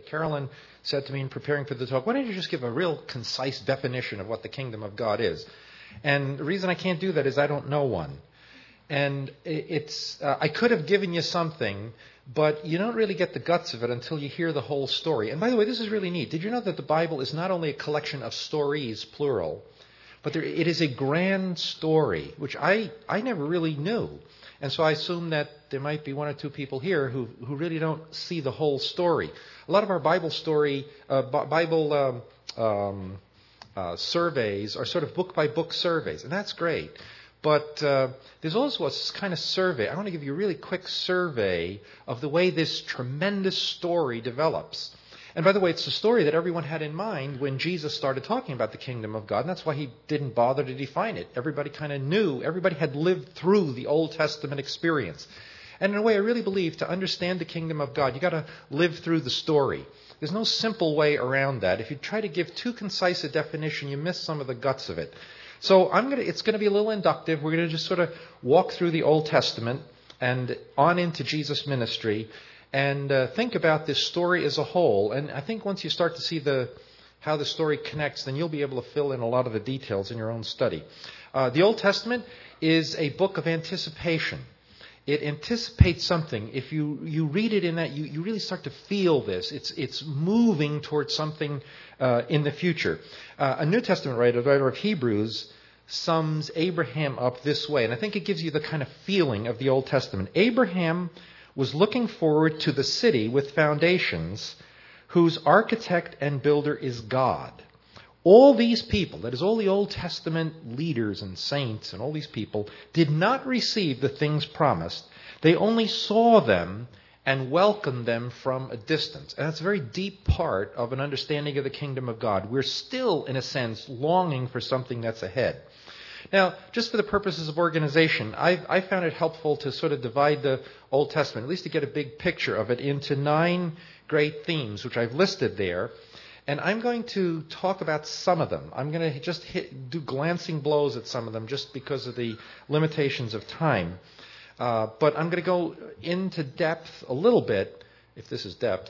Carolyn said to me in preparing for the talk, why don't you just give a real concise definition of what the kingdom of God is? And the reason I can't do that is I don't know one. And I could have given you something, but you don't really get the guts of it until you hear the whole story. And by the way, this is really neat. Did you know that the Bible is not only a collection of stories, plural, but it is a grand story, which I never really knew. And so I assume that there might be one or two people here who really don't see the whole story. A lot of our Bible surveys are sort of book-by-book surveys, and that's great. But there's also a kind of survey. I want to give you a really quick survey of the way this tremendous story develops. And by the way, it's a story that everyone had in mind when Jesus started talking about the kingdom of God, and that's why he didn't bother to define it. Everybody kind of knew. Everybody had lived through the Old Testament experience. And in a way, I really believe to understand the kingdom of God, you've got to live through the story. There's no simple way around that. If you try to give too concise a definition, you miss some of the guts of it. So it's going to be a little inductive. We're going to just sort of walk through the Old Testament and on into Jesus' ministry and think about this story as a whole. And I think once you start to see how the story connects, then you'll be able to fill in a lot of the details in your own study. The Old Testament is a book of anticipation. It anticipates something. If you read it in that, you really start to feel this. It's moving towards something in the future. A New Testament writer, the writer of Hebrews, sums Abraham up this way, and I think it gives you the kind of feeling of the Old Testament. Abraham was looking forward to the city with foundations, whose architect and builder is God. All these people, that is all the Old Testament leaders and saints and all these people, did not receive the things promised. They only saw them and welcomed them from a distance. And that's a very deep part of an understanding of the kingdom of God. We're still, in a sense, longing for something that's ahead. Now, just for the purposes of organization, I found it helpful to sort of divide the Old Testament, at least to get a big picture of it, into 9 great themes, which I've listed there. And I'm going to talk about some of them. I'm going to just do glancing blows at some of them just because of the limitations of time. But I'm going to go into depth a little bit, if this is depth,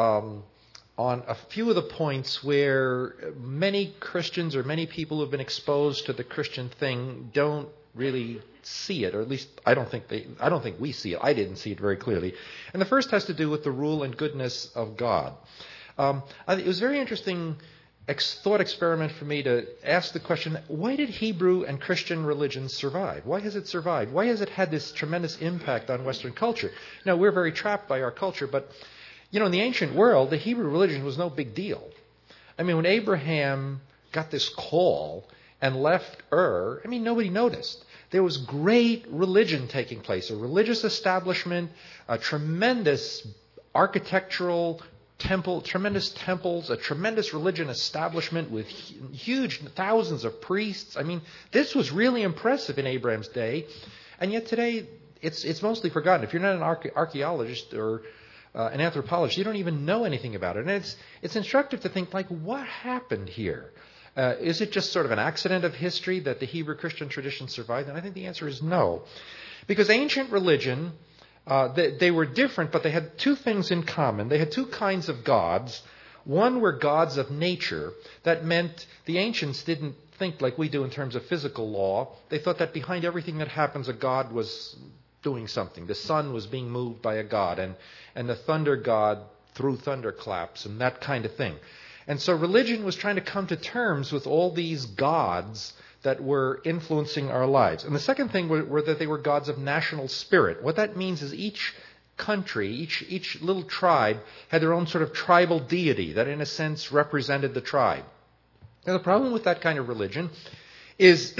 on a few of the points where many Christians or many people who have been exposed to the Christian thing don't really see it, or at least I don't think we see it. I didn't see it very clearly. And the first has to do with the rule and goodness of God. It was a very interesting thought experiment for me to ask the question, why did Hebrew and Christian religion survive? Why has it survived? Why has it had this tremendous impact on Western culture? Now, we're very trapped by our culture, but in the ancient world, the Hebrew religion was no big deal. I mean, when Abraham got this call and left Ur, nobody noticed. There was great religion taking place, a religious establishment, a tremendous architectural tremendous temples, a tremendous religion establishment with huge thousands of priests. This was really impressive in Abraham's day, and yet today it's mostly forgotten. If you're not an archaeologist or an anthropologist, you don't even know anything about it. And it's instructive to think, what happened here? Is it just sort of an accident of history that the Hebrew Christian tradition survived? And I think the answer is no, because ancient religion. They were different, but they had 2 things in common. They had 2 kinds of gods. One were gods of nature. That meant the ancients didn't think like we do in terms of physical law. They thought that behind everything that happens, a god was doing something. The sun was being moved by a god, and the thunder god threw thunderclaps and that kind of thing. And so religion was trying to come to terms with all these gods that were influencing our lives. And the second thing were that they were gods of national spirit. What that means is each country, each little tribe had their own sort of tribal deity that in a sense represented the tribe. Now the problem with that kind of religion is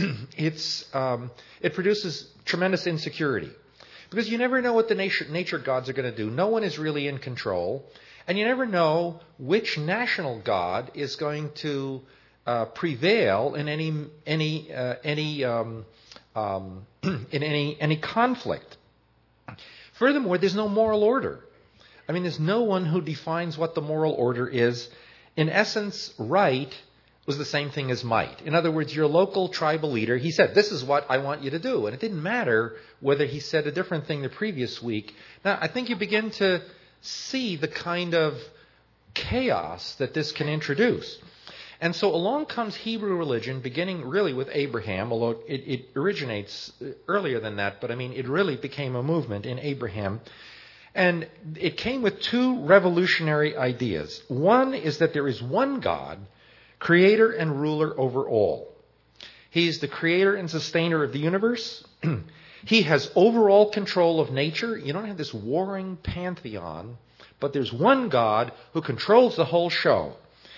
it produces tremendous insecurity. Because you never know what the nature gods are going to do. No one is really in control. And you never know which national god is going to prevail in any conflict. Furthermore, there's no moral order. There's no one who defines what the moral order is. In essence, right was the same thing as might. In other words, your local tribal leader, he said, this is what I want you to do. And it didn't matter whether he said a different thing the previous week. Now, I think you begin to see the kind of chaos that this can introduce. And so along comes Hebrew religion, beginning really with Abraham, although it originates earlier than that, but it really became a movement in Abraham. And it came with two revolutionary ideas. One is that there is one God, creator and ruler over all. He's the creator and sustainer of the universe. He has overall control of nature. You don't have this warring pantheon, but there's one God who controls the whole show.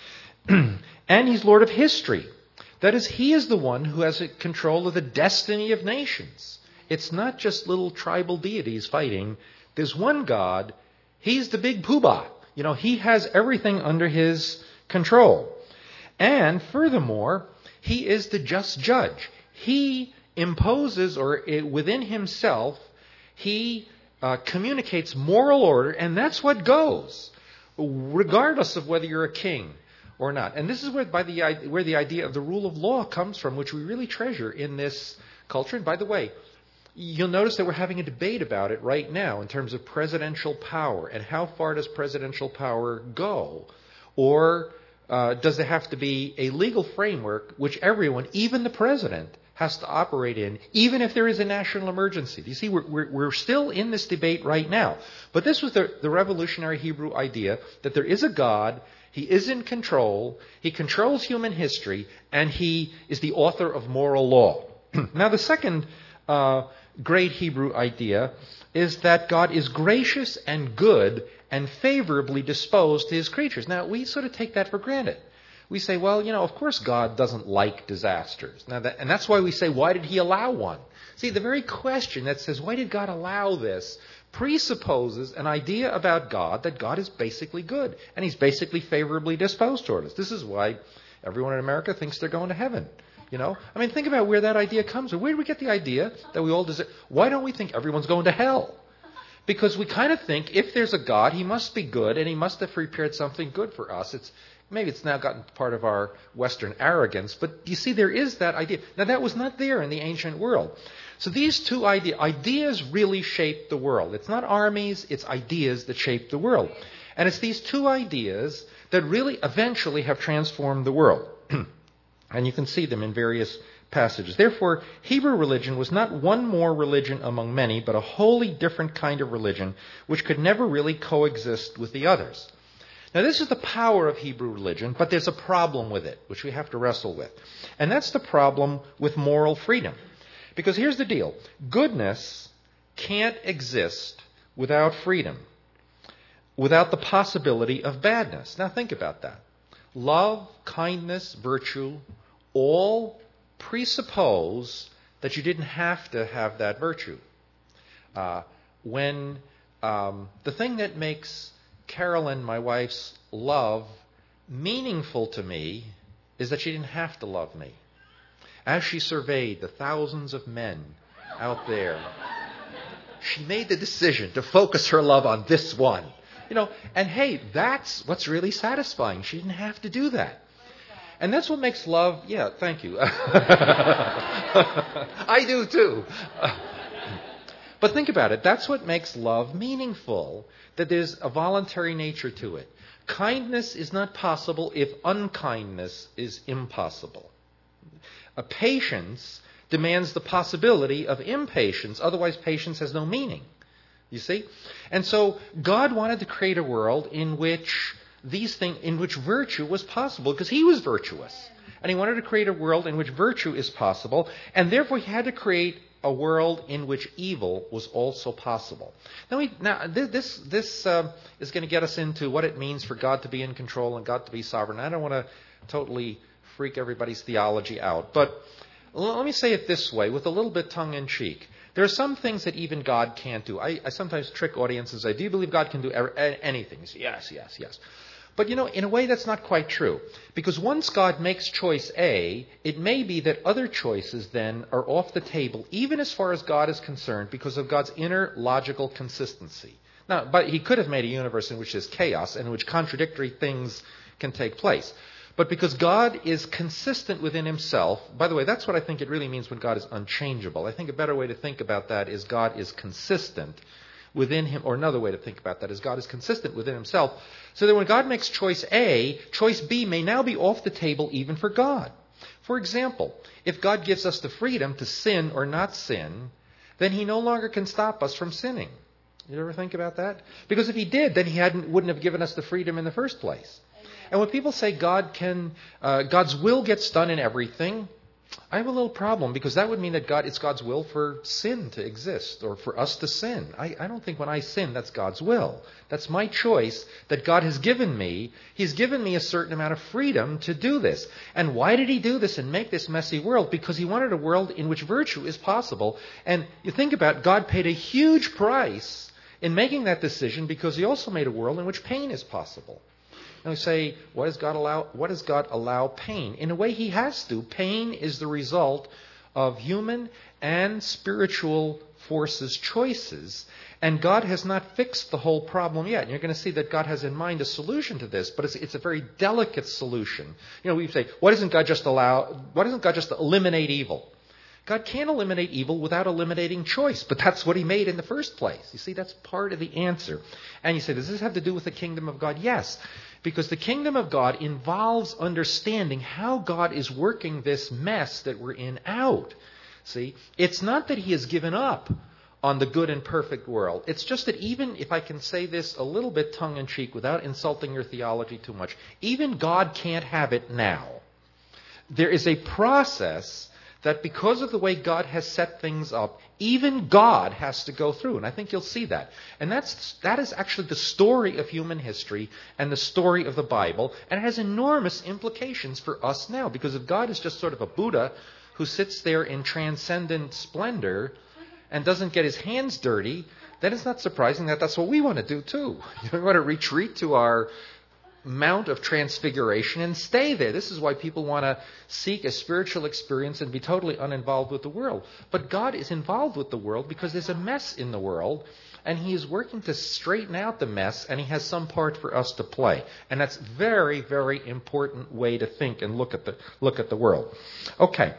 And he's Lord of history. That is, he is the one who has control of the destiny of nations. It's not just little tribal deities fighting. There's one God. He's the big poobah. He has everything under his control. And furthermore, he is the just judge. He imposes, or within himself, he communicates moral order, and that's what goes, regardless of whether you're a king or not. And this is where the idea of the rule of law comes from, which we really treasure in this culture. And by the way, you'll notice that we're having a debate about it right now in terms of presidential power and how far does presidential power go? Or does there have to be a legal framework which everyone, even the president, has to operate in, even if there is a national emergency? You see, we're still in this debate right now. But this was the revolutionary Hebrew idea that there is a God. He is in control. He controls human history, and he is the author of moral law. Now, the second great Hebrew idea is that God is gracious and good and favorably disposed to his creatures. Now, we sort of take that for granted. We say, well, of course God doesn't like disasters. And that's why we say, why did he allow one? See, the very question that says, why did God allow this, presupposes an idea about God, that God is basically good, and he's basically favorably disposed toward us. This is why everyone in America thinks they're going to heaven. Think about where that idea comes from. Where do we get the idea that we all deserve? Why don't we think everyone's going to hell? Because we kind of think if there's a God, he must be good, and he must have prepared something good for us. Maybe it's now gotten part of our Western arrogance, but you see, there is that idea. Now, that was not there in the ancient world. So these two ideas really shape the world. It's not armies, it's ideas that shape the world. And it's these two ideas that really eventually have transformed the world. And you can see them in various passages. Therefore, Hebrew religion was not one more religion among many, but a wholly different kind of religion, which could never really coexist with the others. Now, this is the power of Hebrew religion, but there's a problem with it, which we have to wrestle with. And that's the problem with moral freedom. Because here's the deal. Goodness can't exist without freedom, without the possibility of badness. Now, think about that. Love, kindness, virtue, all presuppose that you didn't have to have that virtue. The thing that makes Carolyn, my wife's love, meaningful to me is that she didn't have to love me. As she surveyed the thousands of men out there, she made the decision to focus her love on this one. And hey, that's what's really satisfying. She didn't have to do that. And that's what makes love, yeah, thank you. I do too. But think about it. That's what makes love meaningful, that there's a voluntary nature to it. Kindness is not possible if unkindness is impossible. A patience demands the possibility of impatience. Otherwise, patience has no meaning. You see? And so God wanted to create a world in which virtue was possible, because he was virtuous. And he wanted to create a world in which virtue is possible, and therefore he had to create a world in which evil was also possible. Now this is going to get us into what it means for God to be in control and God to be sovereign. I don't want to totally freak everybody's theology out, but let me say it this way, with a little bit tongue-in-cheek. There are some things that even God can't do. I sometimes trick audiences. Do you believe God can do anything? You say, yes, yes, yes. But, in a way, that's not quite true. Because once God makes choice A, it may be that other choices then are off the table, even as far as God is concerned, because of God's inner logical consistency. Now, but he could have made a universe in which there's chaos and in which contradictory things can take place. But because God is consistent within himself, by the way, that's what I think it really means when God is unchangeable. I think a better way to think about that is God is consistent within him, or another way to think about that is God is consistent within himself, so that when God makes choice A, choice B may now be off the table even for God. For example, if God gives us the freedom to sin or not sin, then he no longer can stop us from sinning. You ever think about that? Because if he did, then he wouldn't have given us the freedom in the first place. And when people say God's will gets done in everything, I have a little problem, because that would mean that it's God's will for sin to exist, or for us to sin. I don't think when I sin, that's God's will. That's my choice that God has given me. He's given me a certain amount of freedom to do this. And why did he do this and make this messy world? Because he wanted a world in which virtue is possible. And you think about it, God paid a huge price in making that decision, because he also made a world in which pain is possible. And we say, why does God allow pain? In a way, he has to. Pain is the result of human and spiritual forces' choices. And God has not fixed the whole problem yet. And you're going to see that God has in mind a solution to this, but it's a very delicate solution. We say, why doesn't God just eliminate evil? God can't eliminate evil without eliminating choice, but that's what he made in the first place. You see, that's part of the answer. And you say, does this have to do with the kingdom of God? Yes, because the kingdom of God involves understanding how God is working this mess that we're in out. See, it's not that he has given up on the good and perfect world. It's just that, even if I can say this a little bit tongue-in-cheek without insulting your theology too much, even God can't have it now. There is a process that, because of the way God has set things up, even God has to go through. And I think you'll see that. And that is actually the story of human history and the story of the Bible. And it has enormous implications for us now. Because if God is just sort of a Buddha who sits there in transcendent splendor and doesn't get his hands dirty, then it's not surprising that that's what we want to do too. We want to retreat to our Mount of Transfiguration and stay there. This is why people want to seek a spiritual experience and be totally uninvolved with the world. But God is involved with the world because there's a mess in the world, and he is working to straighten out the mess, and he has some part for us to play. And that's very, very important way to think and look at the world. Okay.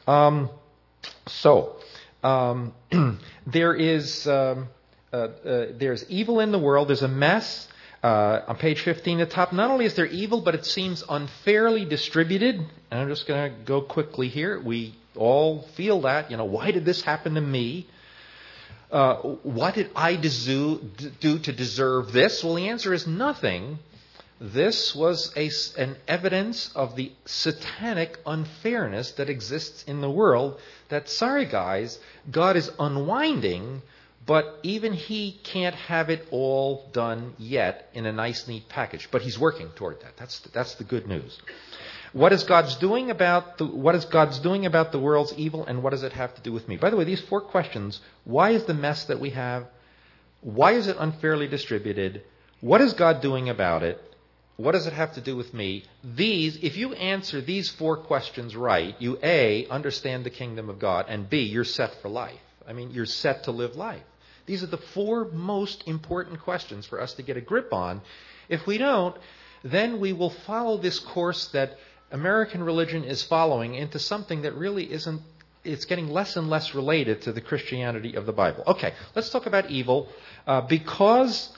There's evil in the world. There's a mess. On page 15 at the top, not only is there evil, but it seems unfairly distributed. And I'm just going to go quickly here. We all feel that. Why did this happen to me? What did I do to deserve this? Well, the answer is nothing. This was an evidence of the satanic unfairness that exists in the world, that, sorry guys, God is unwinding, but even he can't have it all done yet in a nice, neat package. But he's working toward that. That's the good news. What is God's doing about the world's evil, and what does it have to do with me? By the way, these 4 questions: why is the mess that we have? Why is it unfairly distributed? What is God doing about it? What does it have to do with me? If you answer these 4 questions right, you A, understand the kingdom of God, and B, you're set for life. You're set to live life. These are the 4 most important questions for us to get a grip on. If we don't, then we will follow this course that American religion is following into something that really isn't. It's getting less and less related to the Christianity of the Bible. Okay, let's talk about evil. Because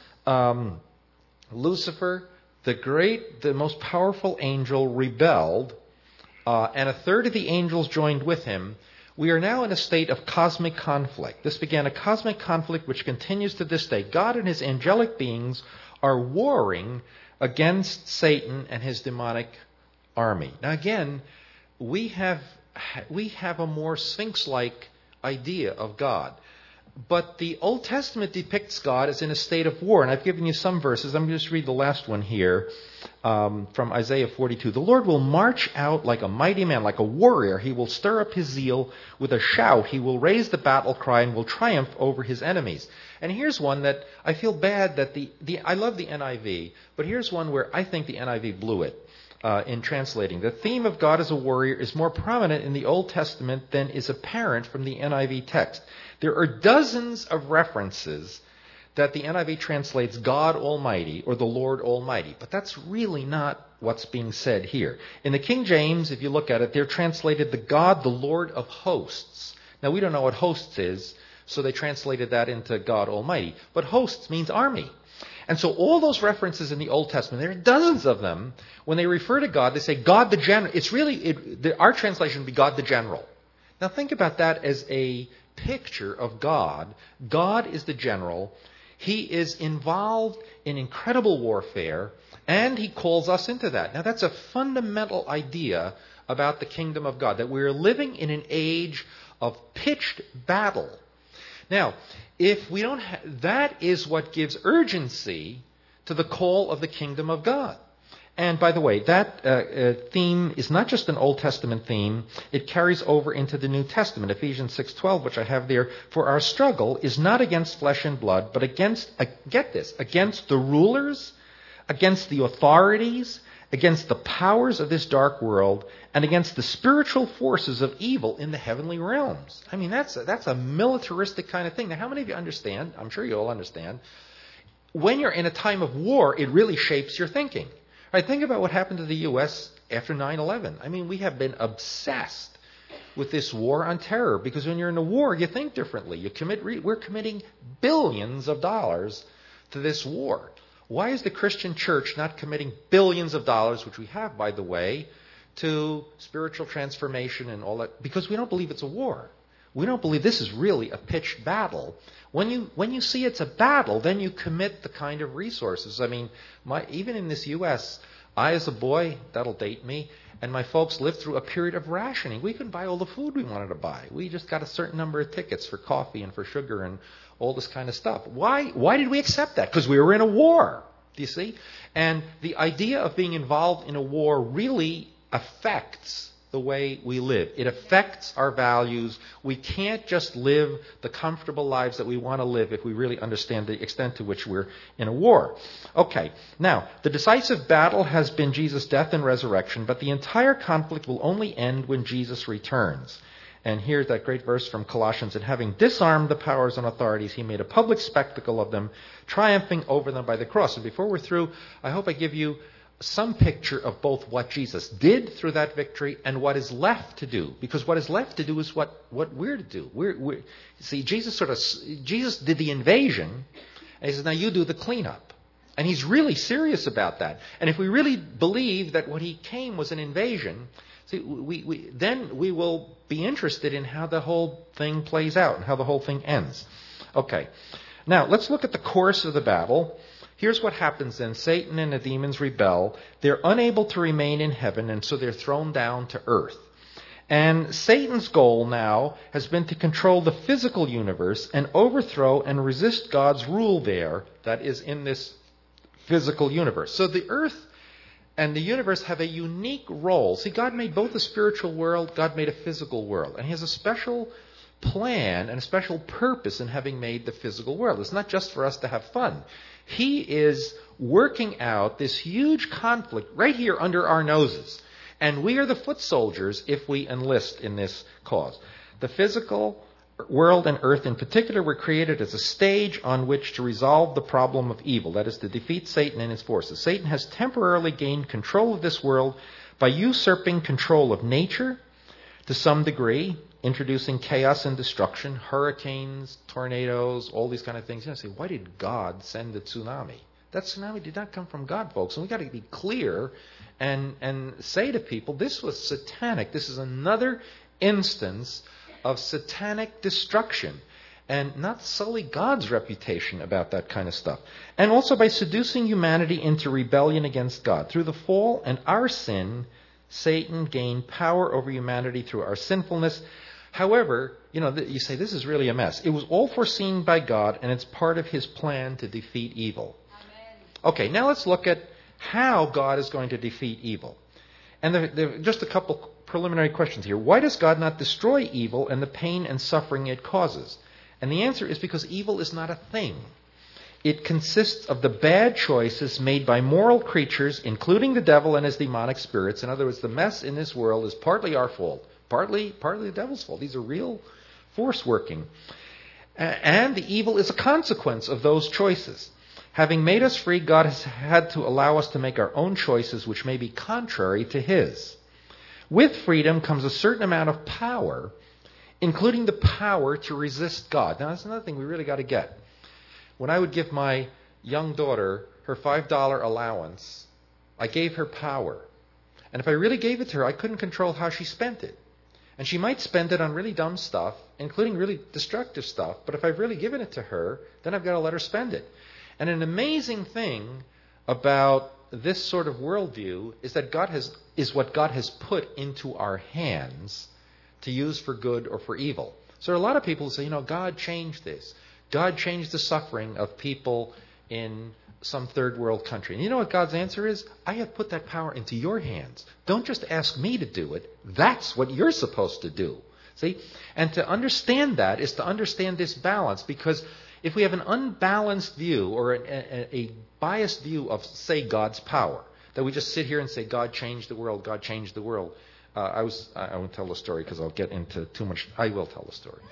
Lucifer, the most powerful angel, rebelled, and a third of the angels joined with him, we are now in a state of cosmic conflict. This began a cosmic conflict which continues to this day. God and his angelic beings are warring against Satan and his demonic army. Now again, we have a more Sphinx-like idea of God. But the Old Testament depicts God as in a state of war. And I've given you some verses. I'm going to just read the last one here from Isaiah 42. The Lord will march out like a mighty man, like a warrior. He will stir up his zeal with a shout. He will raise the battle cry and will triumph over his enemies. And here's one that I feel bad that I love the NIV, but here's one where I think the NIV blew it. In translating. The theme of God as a warrior is more prominent in the Old Testament than is apparent from the NIV text. There are dozens of references that the NIV translates God Almighty or the Lord Almighty, but that's really not what's being said here. In the King James, if you look at it, they're translated the God, the Lord of hosts. Now, we don't know what hosts is, so they translated that into God Almighty. But hosts means army. And so all those references in the Old Testament, there are dozens of them. When they refer to God, they say God the general. It's really, our translation would be God the general. Now think about that as a picture of God. God is the general. He is involved in incredible warfare, and he calls us into that. Now that's a fundamental idea about the kingdom of God, that we're living in an age of pitched battle. Now, if we don't that is what gives urgency to the call of the kingdom of God. And by the way, that theme is not just an Old Testament theme. It carries over into the New Testament. Ephesians 6:12, which I have there. For our struggle is not against flesh and blood, but against, get this, against the rulers, against the authorities, against the powers of this dark world, and against the spiritual forces of evil in the heavenly realms. I mean, that's a militaristic kind of thing. Now, how many of you understand? I'm sure you all understand. When you're in a time of war, it really shapes your thinking. Right, think about what happened to the U.S. after 9/11. I mean, we have been obsessed with this war on terror, because when you're in a war, you think differently. We're committing billions of dollars to this war. Why is the Christian church not committing billions of dollars, which we have, by the way, to spiritual transformation and all that? Because we don't believe it's a war. We don't believe this is really a pitched battle. When you see it's a battle, then you commit the kind of resources. I mean, even in this U.S., I, as a boy, that'll date me, and my folks lived through a period of rationing. We couldn't buy all the food we wanted to buy. We just got a certain number of tickets for coffee and for sugar and all this kind of stuff. Why did we accept that? Because we were in a war, do you see? And the idea of being involved in a war really affects the way we live. It affects our values. We can't just live the comfortable lives that we want to live if we really understand the extent to which we're in a war. Okay, now, the decisive battle has been Jesus' death and resurrection, but the entire conflict will only end when Jesus returns. And here's that great verse from Colossians, and having disarmed the powers and authorities, he made a public spectacle of them, triumphing over them by the cross. And before we're through, I hope I give you some picture of both what Jesus did through that victory and what is left to do. Because what is left to do is what we're to do. See, Jesus did the invasion, and he says, now you do the cleanup. And he's really serious about that. And if we really believe that what he came was an invasion, see, then we will be interested in how the whole thing plays out and how the whole thing ends. Okay. Now, let's look at the course of the battle. Here's what happens then. Satan and the demons rebel. They're unable to remain in heaven, and so they're thrown down to earth. And Satan's goal now has been to control the physical universe and overthrow and resist God's rule there, that is, in this physical universe. So the earth and the universe have a unique role. See, God made both a spiritual world, God made a physical world. And he has a special plan and a special purpose in having made the physical world. It's not just for us to have fun. He is working out this huge conflict right here under our noses. And we are the foot soldiers if we enlist in this cause. The physical world and earth in particular were created as a stage on which to resolve the problem of evil, that is, to defeat Satan and his forces. Satan has temporarily gained control of this world by usurping control of nature to some degree, introducing chaos and destruction, hurricanes, tornadoes, all these kind of things. You know, say, why did God send the tsunami? That tsunami did not come from God, folks. And we've got to be clear and say to people, this was satanic. This is another instance of satanic destruction, and not sully God's reputation about that kind of stuff. And also by seducing humanity into rebellion against God. Through the fall and our sin, Satan gained power over humanity through our sinfulness. However, you say, this is really a mess. It was all foreseen by God, and it's part of his plan to defeat evil. Amen. Okay, now let's look at how God is going to defeat evil. And there are just a couple preliminary questions here. Why does God not destroy evil and the pain and suffering it causes? And the answer is because evil is not a thing. It consists of the bad choices made by moral creatures, including the devil and his demonic spirits. In other words, the mess in this world is partly our fault, partly the devil's fault. These are real force working. And the evil is a consequence of those choices. Having made us free, God has had to allow us to make our own choices, which may be contrary to his. With freedom comes a certain amount of power including the power to resist God. Now, that's another thing we really got to get. When I would give my young daughter her $5 allowance, I gave her power. And if I really gave it to her, I couldn't control how she spent it. And she might spend it on really dumb stuff, including really destructive stuff. But if I've really given it to her, then I've got to let her spend it. And an amazing thing about this sort of worldview is that what God has put into our hands to use for good or for evil. So there are a lot of people who say, God changed this. God changed the suffering of people in some third world country. And you know what God's answer is? I have put that power into your hands. Don't just ask me to do it. That's what you're supposed to do. See? And to understand that is to understand this balance, because if we have an unbalanced view or a biased view of, say, God's power, that we just sit here and say, God changed the world, God changed the world. I won't tell the story because I'll get into too much. I will tell the story.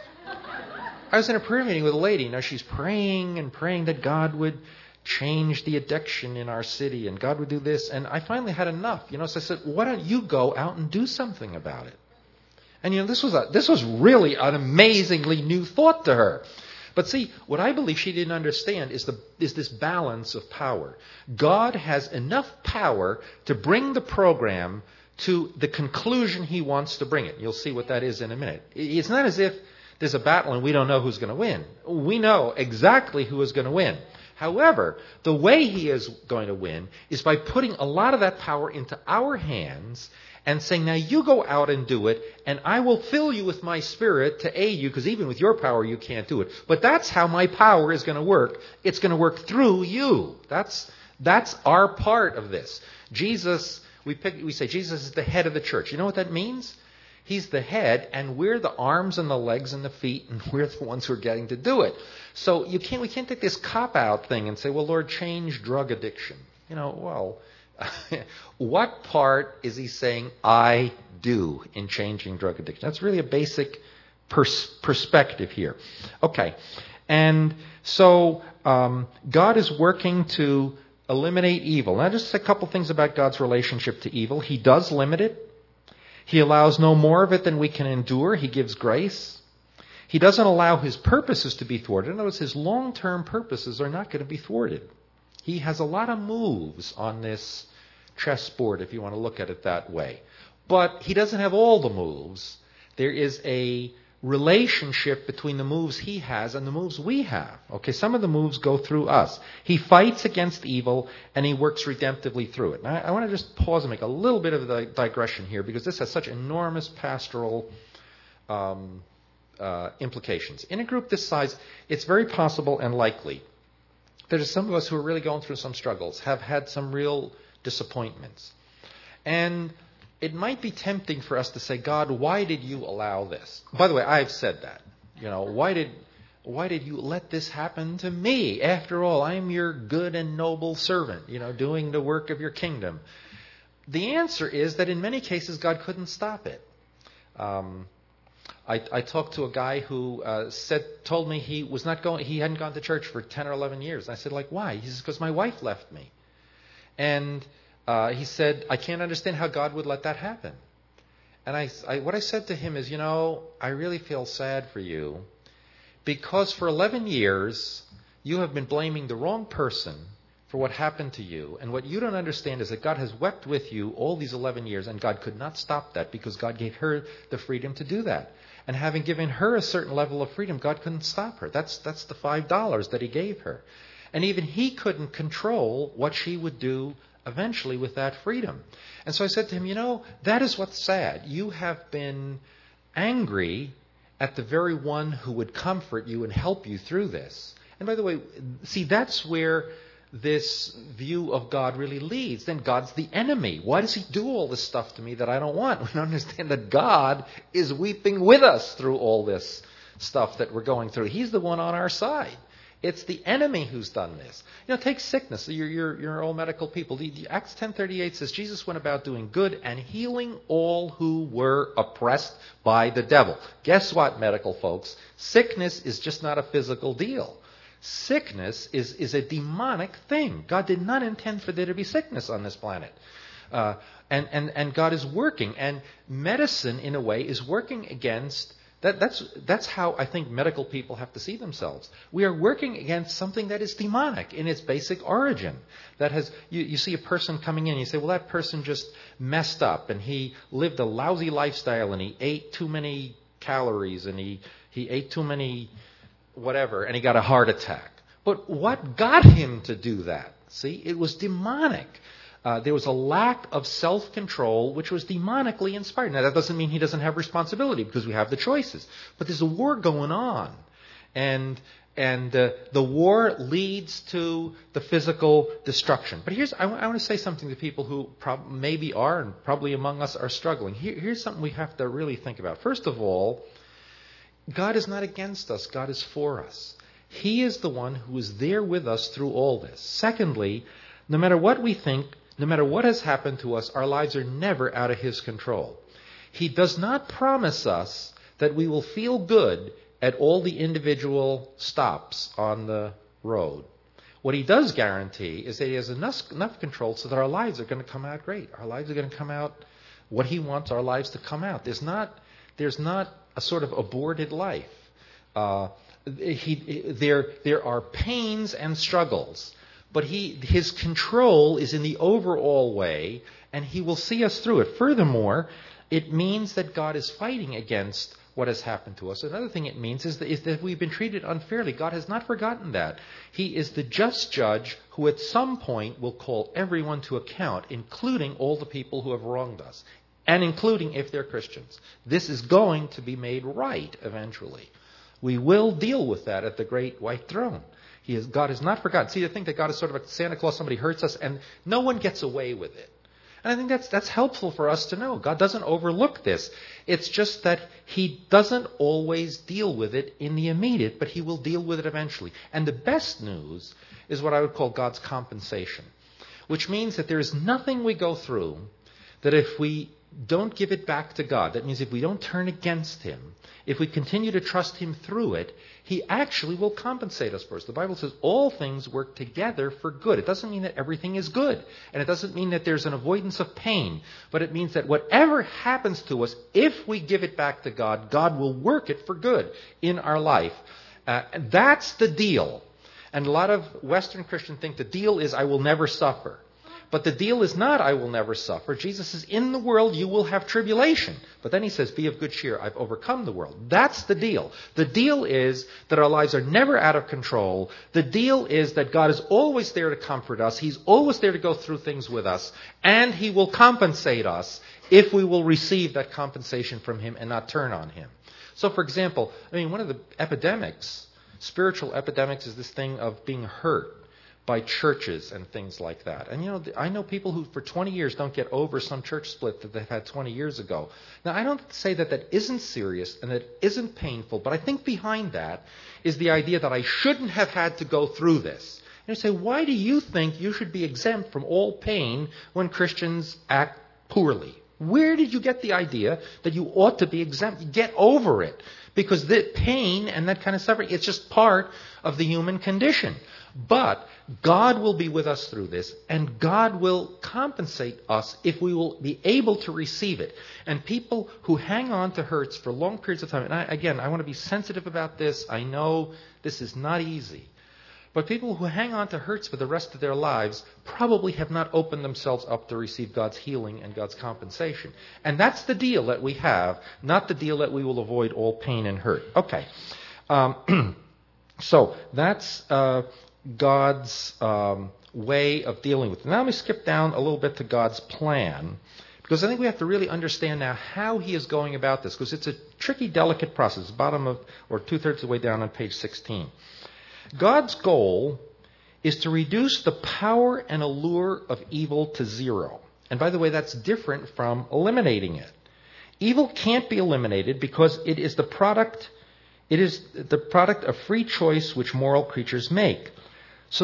I was in a prayer meeting with a lady. She's praying and praying that God would change the addiction in our city and God would do this. And I finally had enough. So I said, why don't you go out and do something about it? And this was really an amazingly new thought to her. But see, what I believe she didn't understand is this balance of power. God has enough power to bring the program to the conclusion he wants to bring it. You'll see what that is in a minute. It's not as if there's a battle and we don't know who's going to win. We know exactly who is going to win. However, the way he is going to win is by putting a lot of that power into our hands and saying, now you go out and do it, and I will fill you with my Spirit to aid you, because even with your power you can't do it. But that's how my power is going to work. It's going to work through you. That's our part of this. Jesus, we say Jesus is the head of the church. You know what that means? He's the head, and we're the arms and the legs and the feet, and we're the ones who are getting to do it. So we can't take this cop-out thing and say, well, Lord, change drug addiction. What part is he saying I do in changing drug addiction? That's really a basic perspective here. Okay, and so God is working to eliminate evil. Now, just a couple things about God's relationship to evil. He does limit it. He allows no more of it than we can endure. He gives grace. He doesn't allow his purposes to be thwarted. In other words, his long-term purposes are not going to be thwarted. He has a lot of moves on this chessboard, if you want to look at it that way. But he doesn't have all the moves. There is a relationship between the moves he has and the moves we have. Okay, some of the moves go through us. He fights against evil and he works redemptively through it. Now, I want to just pause and make a little bit of a digression here, because this has such enormous pastoral implications. In a group this size, it's very possible and likely that some of us who are really going through some struggles have had some real disappointments. And it might be tempting for us to say, God, why did you allow this? By the way, I've said that. Why did you let this happen to me? After all, I'm your good and noble servant, doing the work of your kingdom. The answer is that in many cases, God couldn't stop it. I talked to a guy who told me he hadn't gone to church for 10 or 11 years. I said, why? He says, because my wife left me. And he said, I can't understand how God would let that happen. And what I said to him is, I really feel sad for you, because for 11 years, you have been blaming the wrong person for what happened to you. And what you don't understand is that God has wept with you all these 11 years, and God could not stop that because God gave her the freedom to do that. And having given her a certain level of freedom, God couldn't stop her. That's the $5 that he gave her. And even he couldn't control what she would do eventually with that freedom. And so I said to him, that is what's sad. You have been angry at the very one who would comfort you and help you through this. And by the way, see, that's where this view of God really leads. Then God's the enemy. Why does he do all this stuff to me that I don't want? We don't understand that God is weeping with us through all this stuff that we're going through. He's the one on our side. It's the enemy who's done this. Take sickness. You're all medical people. The Acts 10:38 says Jesus went about doing good and healing all who were oppressed by the devil. Guess what, medical folks? Sickness is just not a physical deal. Sickness is a demonic thing. God did not intend for there to be sickness on this planet. And God is working. And medicine, in a way, is working against That's how I think medical people have to see themselves. We are working against something that is demonic in its basic origin. That has you see a person coming in, and you say, well, that person just messed up, and he lived a lousy lifestyle, and he ate too many calories, and he ate too many whatever, and he got a heart attack. But what got him to do that? See, it was demonic. There was a lack of self-control which was demonically inspired. Now, that doesn't mean he doesn't have responsibility because we have the choices. But there's a war going on. And the war leads to the physical destruction. But I want to say something to people who maybe are and probably among us are struggling. Here's something we have to really think about. First of all, God is not against us. God is for us. He is the one who is there with us through all this. Secondly, no matter what we think, no matter what has happened to us, our lives are never out of His control. He does not promise us that we will feel good at all the individual stops on the road. What He does guarantee is that He has enough control so that our lives are going to come out great. Our lives are going to come out what He wants our lives to come out. There's not a sort of aborted life. There are pains and struggles. But His control is in the overall way, and He will see us through it. Furthermore, it means that God is fighting against what has happened to us. Another thing it means is that we've been treated unfairly. God has not forgotten that. He is the just judge who at some point will call everyone to account, including all the people who have wronged us, and including if they're Christians. This is going to be made right eventually. We will deal with that at the great white throne. God has not forgotten. See, to think that God is sort of a Santa Claus, somebody hurts us, and no one gets away with it. And I think that's helpful for us to know. God doesn't overlook this. It's just that He doesn't always deal with it in the immediate, but He will deal with it eventually. And the best news is what I would call God's compensation, which means that there is nothing we go through that if we don't give it back to God, that means if we don't turn against Him, if we continue to trust Him through it, He actually will compensate us for it. The Bible says all things work together for good. It doesn't mean that everything is good. And it doesn't mean that there's an avoidance of pain. But it means that whatever happens to us, if we give it back to God, God will work it for good in our life. And that's the deal. And a lot of Western Christians think the deal is I will never suffer. But the deal is not, I will never suffer. Jesus says, in the world you will have tribulation. But then He says, be of good cheer. I've overcome the world. That's the deal. The deal is that our lives are never out of control. The deal is that God is always there to comfort us. He's always there to go through things with us. And He will compensate us if we will receive that compensation from Him and not turn on Him. So, for example, one of the epidemics, spiritual epidemics, is this thing of being hurt by churches and things like that. And I know people who for 20 years don't get over some church split that they've had 20 years ago. Now, I don't say that isn't serious and that isn't painful, but I think behind that is the idea that I shouldn't have had to go through this. And you say, why do you think you should be exempt from all pain when Christians act poorly? Where did you get the idea that you ought to be exempt? Get over it. Because the pain and that kind of suffering, it's just part of the human condition. But God will be with us through this, and God will compensate us if we will be able to receive it. And people who hang on to hurts for long periods of time, and I want to be sensitive about this. I know this is not easy. But people who hang on to hurts for the rest of their lives probably have not opened themselves up to receive God's healing and God's compensation. And that's the deal that we have, not the deal that we will avoid all pain and hurt. Okay. So that's God's way of dealing with it. Now let me skip down a little bit to God's plan, because I think we have to really understand now how He is going about this, because it's a tricky, delicate process, bottom of, or 2/3 of the way down on page 16. God's goal is to reduce the power and allure of evil to zero. And by the way, that's different from eliminating it. Evil can't be eliminated because it is the product of free choice which moral creatures make. So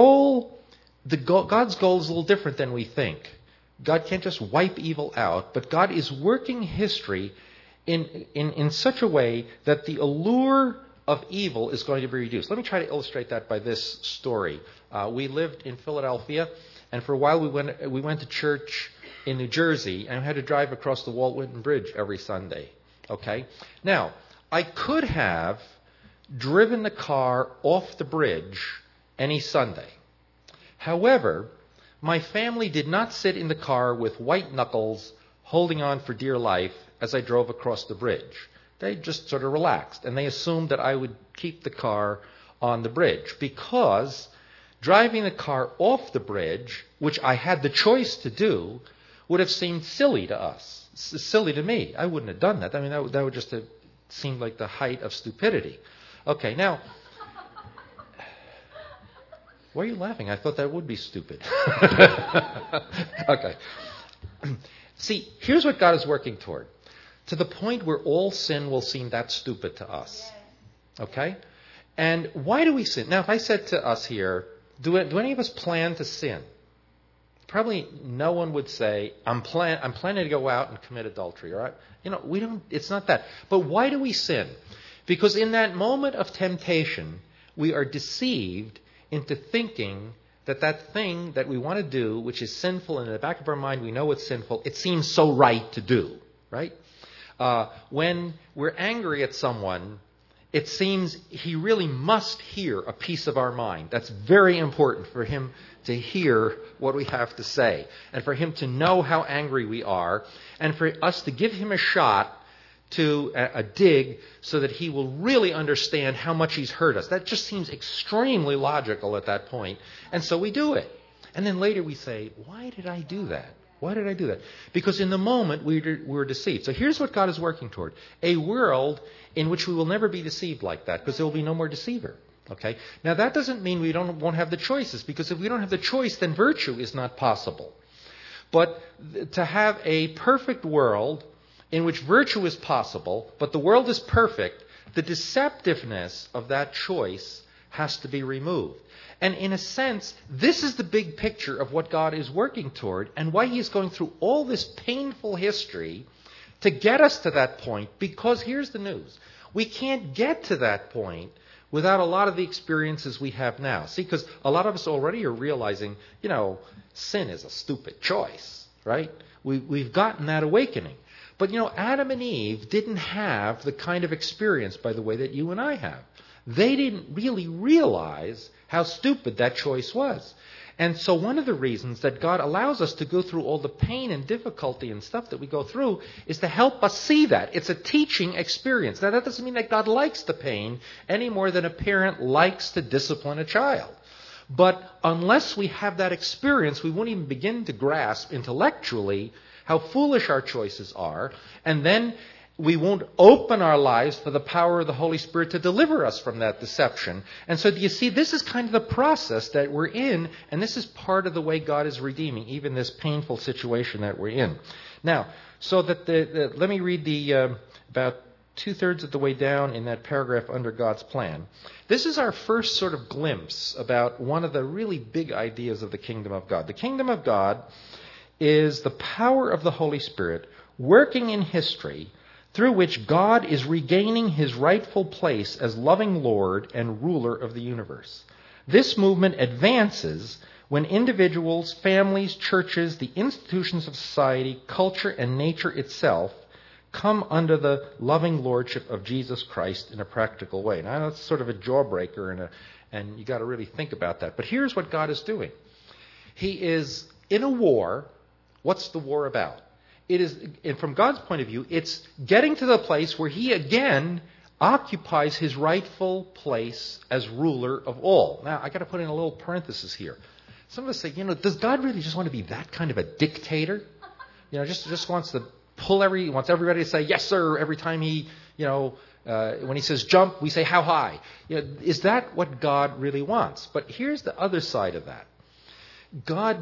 God's goal is a little different than we think. God can't just wipe evil out, but God is working history in such a way that the allure of evil is going to be reduced. Let me try to illustrate that by this story. We lived in Philadelphia, and for a while we went to church in New Jersey, and we had to drive across the Walt Whitman Bridge every Sunday. Okay? Now, I could have driven the car off the bridge any Sunday. However, my family did not sit in the car with white knuckles holding on for dear life as I drove across the bridge. They just sort of relaxed, and they assumed that I would keep the car on the bridge, because driving the car off the bridge, which I had the choice to do, would have seemed silly to us, silly to me. I wouldn't have done that. I mean, that would just have seemed like the height of stupidity. Okay, now, why are you laughing? I thought that would be stupid. Okay. See, here's what God is working toward. To the point where all sin will seem that stupid to us. Okay? And why do we sin? Now, if I said to us here, do any of us plan to sin? Probably no one would say, I'm planning to go out and commit adultery. All right? We don't. It's not that. But why do we sin? Because in that moment of temptation, we are deceived into thinking that thing that we want to do, which is sinful, and in the back of our mind we know it's sinful, it seems so right to do. Right? When we're angry at someone, it seems he really must hear a piece of our mind. That's very important for him to hear what we have to say, and for him to know how angry we are, and for us to give him a shot, to a dig, so that he will really understand how much he's hurt us. That just seems extremely logical at that point, and so we do it. And then later we say, why did I do that? Why did I do that? Because in the moment we were deceived. So here's what God is working toward. A world in which we will never be deceived like that, because there will be no more deceiver. Okay? Now that doesn't mean we won't have the choices, because if we don't have the choice, then virtue is not possible. But to have a perfect world in which virtue is possible, but the world is perfect, the deceptiveness of that choice has to be removed. And in a sense, this is the big picture of what God is working toward, and why he is going through all this painful history to get us to that point. Because here's the news. We can't get to that point without a lot of the experiences we have now. See, because a lot of us already are realizing, sin is a stupid choice, right? We've gotten that awakening. But, Adam and Eve didn't have the kind of experience, by the way, that you and I have. They didn't really realize how stupid that choice was. And so one of the reasons that God allows us to go through all the pain and difficulty and stuff that we go through is to help us see that. It's a teaching experience. Now, that doesn't mean that God likes the pain any more than a parent likes to discipline a child. But unless we have that experience, we won't even begin to grasp intellectually how foolish our choices are, and then we won't open our lives for the power of the Holy Spirit to deliver us from that deception. And so, do you see, this is kind of the process that we're in, and this is part of the way God is redeeming even this painful situation that we're in. Now, so that let me read the about 2/3 of the way down in that paragraph under God's plan. This is our first sort of glimpse about one of the really big ideas of the kingdom of God. The kingdom of God is the power of the Holy Spirit working in history, through which God is regaining his rightful place as loving Lord and ruler of the universe. This movement advances when individuals, families, churches, the institutions of society, culture, and nature itself come under the loving lordship of Jesus Christ in a practical way. Now, that's sort of a jawbreaker, and you got to really think about that. But here's what God is doing. He is in a war. What's the war about? It is, and from God's point of view, it's getting to the place where he again occupies his rightful place as ruler of all. Now, I got to put in a little parenthesis here. Some of us say, does God really just want to be that kind of a dictator? Just wants to wants everybody to say yes, sir, every time he, when he says jump, we say how high. Is that what God really wants? But here's the other side of that. God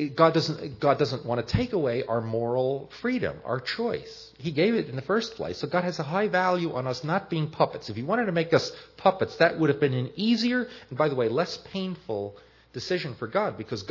doesn't want to take away our moral freedom, our choice. He gave it in the first place. So God has a high value on us not being puppets. If he wanted to make us puppets, that would have been an easier, and by the way, less painful decision for God, because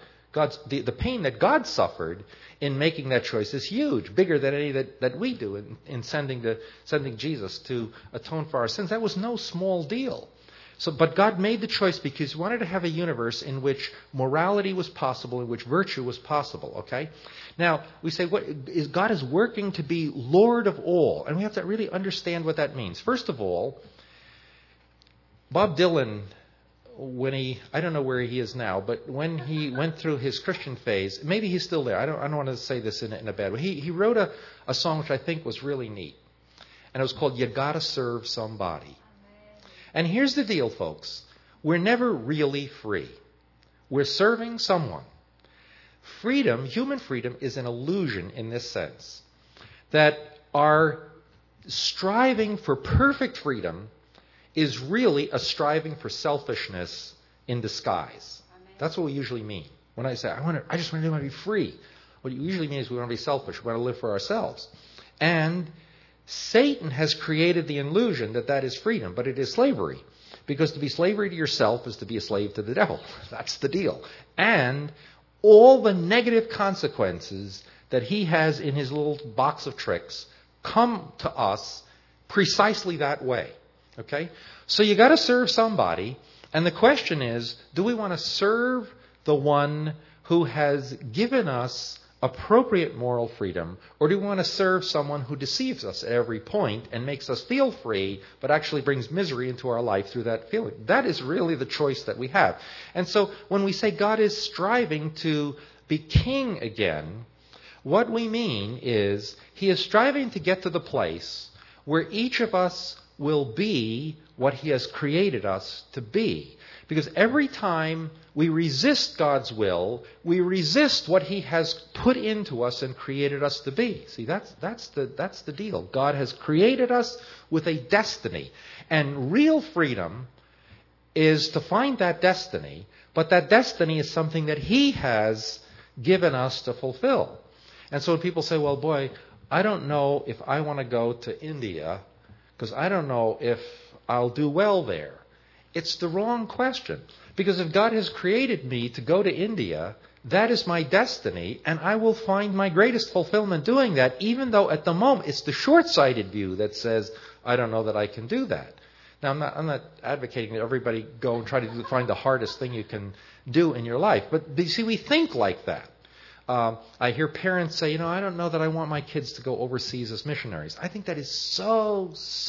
the pain that God suffered in making that choice is huge, bigger than any that we do in sending Jesus to atone for our sins. That was no small deal. But God made the choice because He wanted to have a universe in which morality was possible, in which virtue was possible. Okay? Now, we say, God is working to be Lord of all. And we have to really understand what that means. First of all, Bob Dylan, I don't know where he is now, but when he went through his Christian phase, maybe he's still there. I don't want to say this in a bad way. He wrote a song which I think was really neat. And it was called You Gotta Serve Somebody. And here's the deal, folks. We're never really free. We're serving someone. Freedom, human freedom, is an illusion in this sense. That our striving for perfect freedom is really a striving for selfishness in disguise. That's what we usually mean. When I say, I just want to be free, what you usually mean is we want to be selfish. We want to live for ourselves. And Satan has created the illusion that is freedom, but it is slavery. Because to be slavery to yourself is to be a slave to the devil. That's the deal. And all the negative consequences that he has in his little box of tricks come to us precisely that way. Okay? So you got to serve somebody, and the question is, do we want to serve the one who has given us appropriate moral freedom, or do we want to serve someone who deceives us at every point and makes us feel free, but actually brings misery into our life through that feeling? That is really the choice that we have. And so when we say God is striving to be king again, what we mean is He is striving to get to the place where each of us will be what He has created us to be. Because every time we resist God's will, we resist what He has put into us and created us to be. See, that's the deal. God has created us with a destiny. And real freedom is to find that destiny, but that destiny is something that He has given us to fulfill. And so when people say, well, boy, I don't know if I want to go to India because I don't know if I'll do well there. It's the wrong question. Because if God has created me to go to India, that is my destiny, and I will find my greatest fulfillment doing that, even though at the moment it's the short-sighted view that says, I don't know that I can do that. Now, I'm not advocating that everybody go and try to find the hardest thing you can do in your life. But you see, we think like that. I hear parents say, I don't know that I want my kids to go overseas as missionaries. I think that is so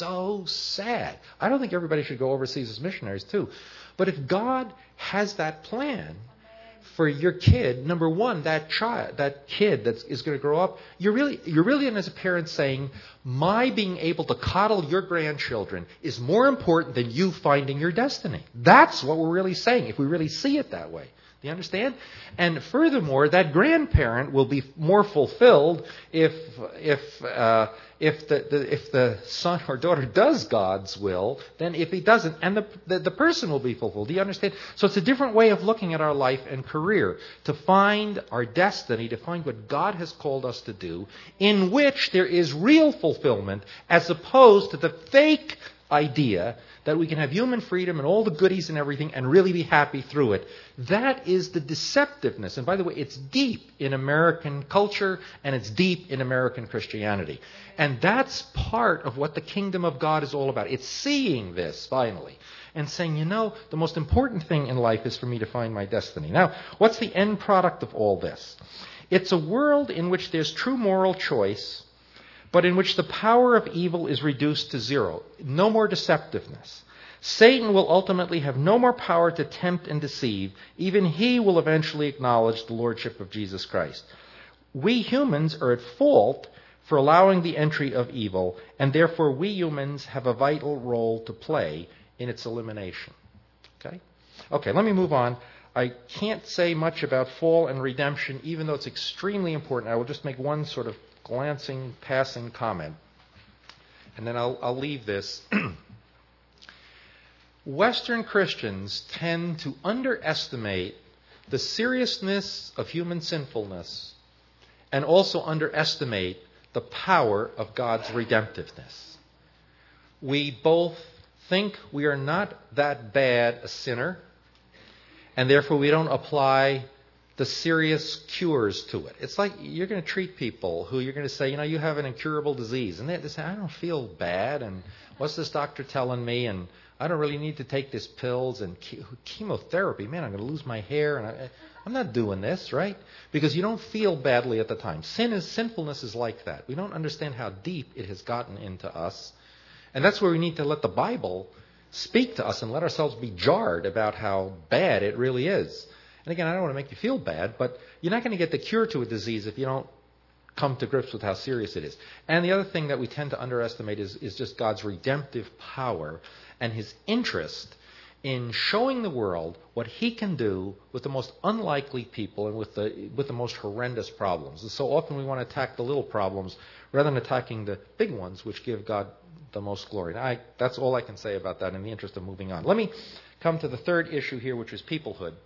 sad. I don't think everybody should go overseas as missionaries too. But if God has that plan for your kid, number one, that kid that is going to grow up, you're really as a parent saying, my being able to coddle your grandchildren is more important than you finding your destiny. That's what we're really saying, if we really see it that way. Do you understand? And furthermore, that grandparent will be more fulfilled if the son or daughter does God's will than if he doesn't. And the person will be fulfilled. Do you understand? So it's a different way of looking at our life and career, to find our destiny, to find what God has called us to do, in which there is real fulfillment, as opposed to the fake idea that we can have human freedom and all the goodies and everything and really be happy through it. That is the deceptiveness. And by the way, it's deep in American culture and it's deep in American Christianity. And that's part of what the kingdom of God is all about. It's seeing this finally and saying, the most important thing in life is for me to find my destiny. Now, what's the end product of all this? It's a world in which there's true moral choice, but in which the power of evil is reduced to zero. No more deceptiveness. Satan will ultimately have no more power to tempt and deceive. Even he will eventually acknowledge the lordship of Jesus Christ. We humans are at fault for allowing the entry of evil, and therefore we humans have a vital role to play in its elimination. Okay, let me move on. I can't say much about fall and redemption, even though it's extremely important. I will just make one sort of glancing, passing comment, and then I'll leave this. Western Christians tend to underestimate the seriousness of human sinfulness and also underestimate the power of God's redemptiveness. We both think we are not that bad a sinner, and therefore we don't apply the serious cures to it. It's like you're going to treat people who you're going to say, you have an incurable disease. And they say, I don't feel bad. And what's this doctor telling me? And I don't really need to take these pills and chemotherapy. Man, I'm going to lose my hair, and I'm not doing this, right? Because you don't feel badly at the time. Sinfulness is like that. We don't understand how deep it has gotten into us. And that's where we need to let the Bible speak to us and let ourselves be jarred about how bad it really is. And again, I don't want to make you feel bad, but you're not going to get the cure to a disease if you don't come to grips with how serious it is. And the other thing that we tend to underestimate is just God's redemptive power and his interest in showing the world what he can do with the most unlikely people and with the most horrendous problems. And so often we want to attack the little problems rather than attacking the big ones, which give God the most glory. Now, that's all I can say about that in the interest of moving on. Let me come to the third issue here, which is peoplehood.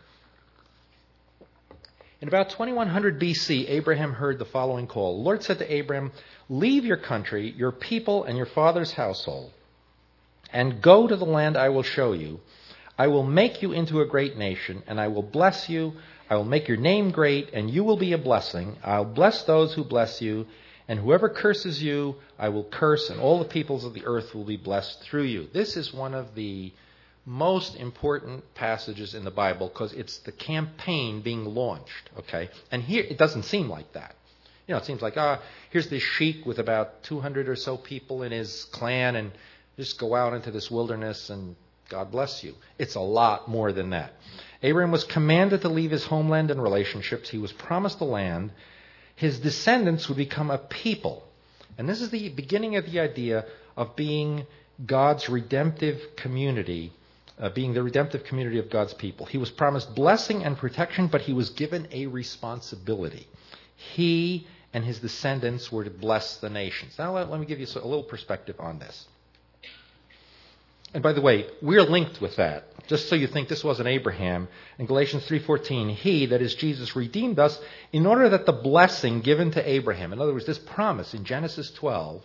In about 2100 BC, Abraham heard the following call. The Lord said to Abraham, "Leave your country, your people, and your father's household, and go to the land I will show you. I will make you into a great nation, and I will bless you. I will make your name great, and you will be a blessing. I'll bless those who bless you, and whoever curses you, I will curse, and all the peoples of the earth will be blessed through you." This is one of the most important passages in the Bible because it's the campaign being launched, okay? And here, it doesn't seem like that. You know, it seems like, here's this sheik with about 200 or so people in his clan, and just go out into this wilderness and God bless you. It's a lot more than that. Abraham was commanded to leave his homeland and relationships. He was promised the land. His descendants would become a people. And this is the beginning of the idea of being God's redemptive community, being the redemptive community of God's people. He was promised blessing and protection, but he was given a responsibility. He and his descendants were to bless the nations. Now let me give you a little perspective on this. And by the way, we're linked with that. Just so you think this wasn't Abraham, in Galatians 3:14, he, that is Jesus, redeemed us in order that the blessing given to Abraham, in other words, this promise in Genesis 12,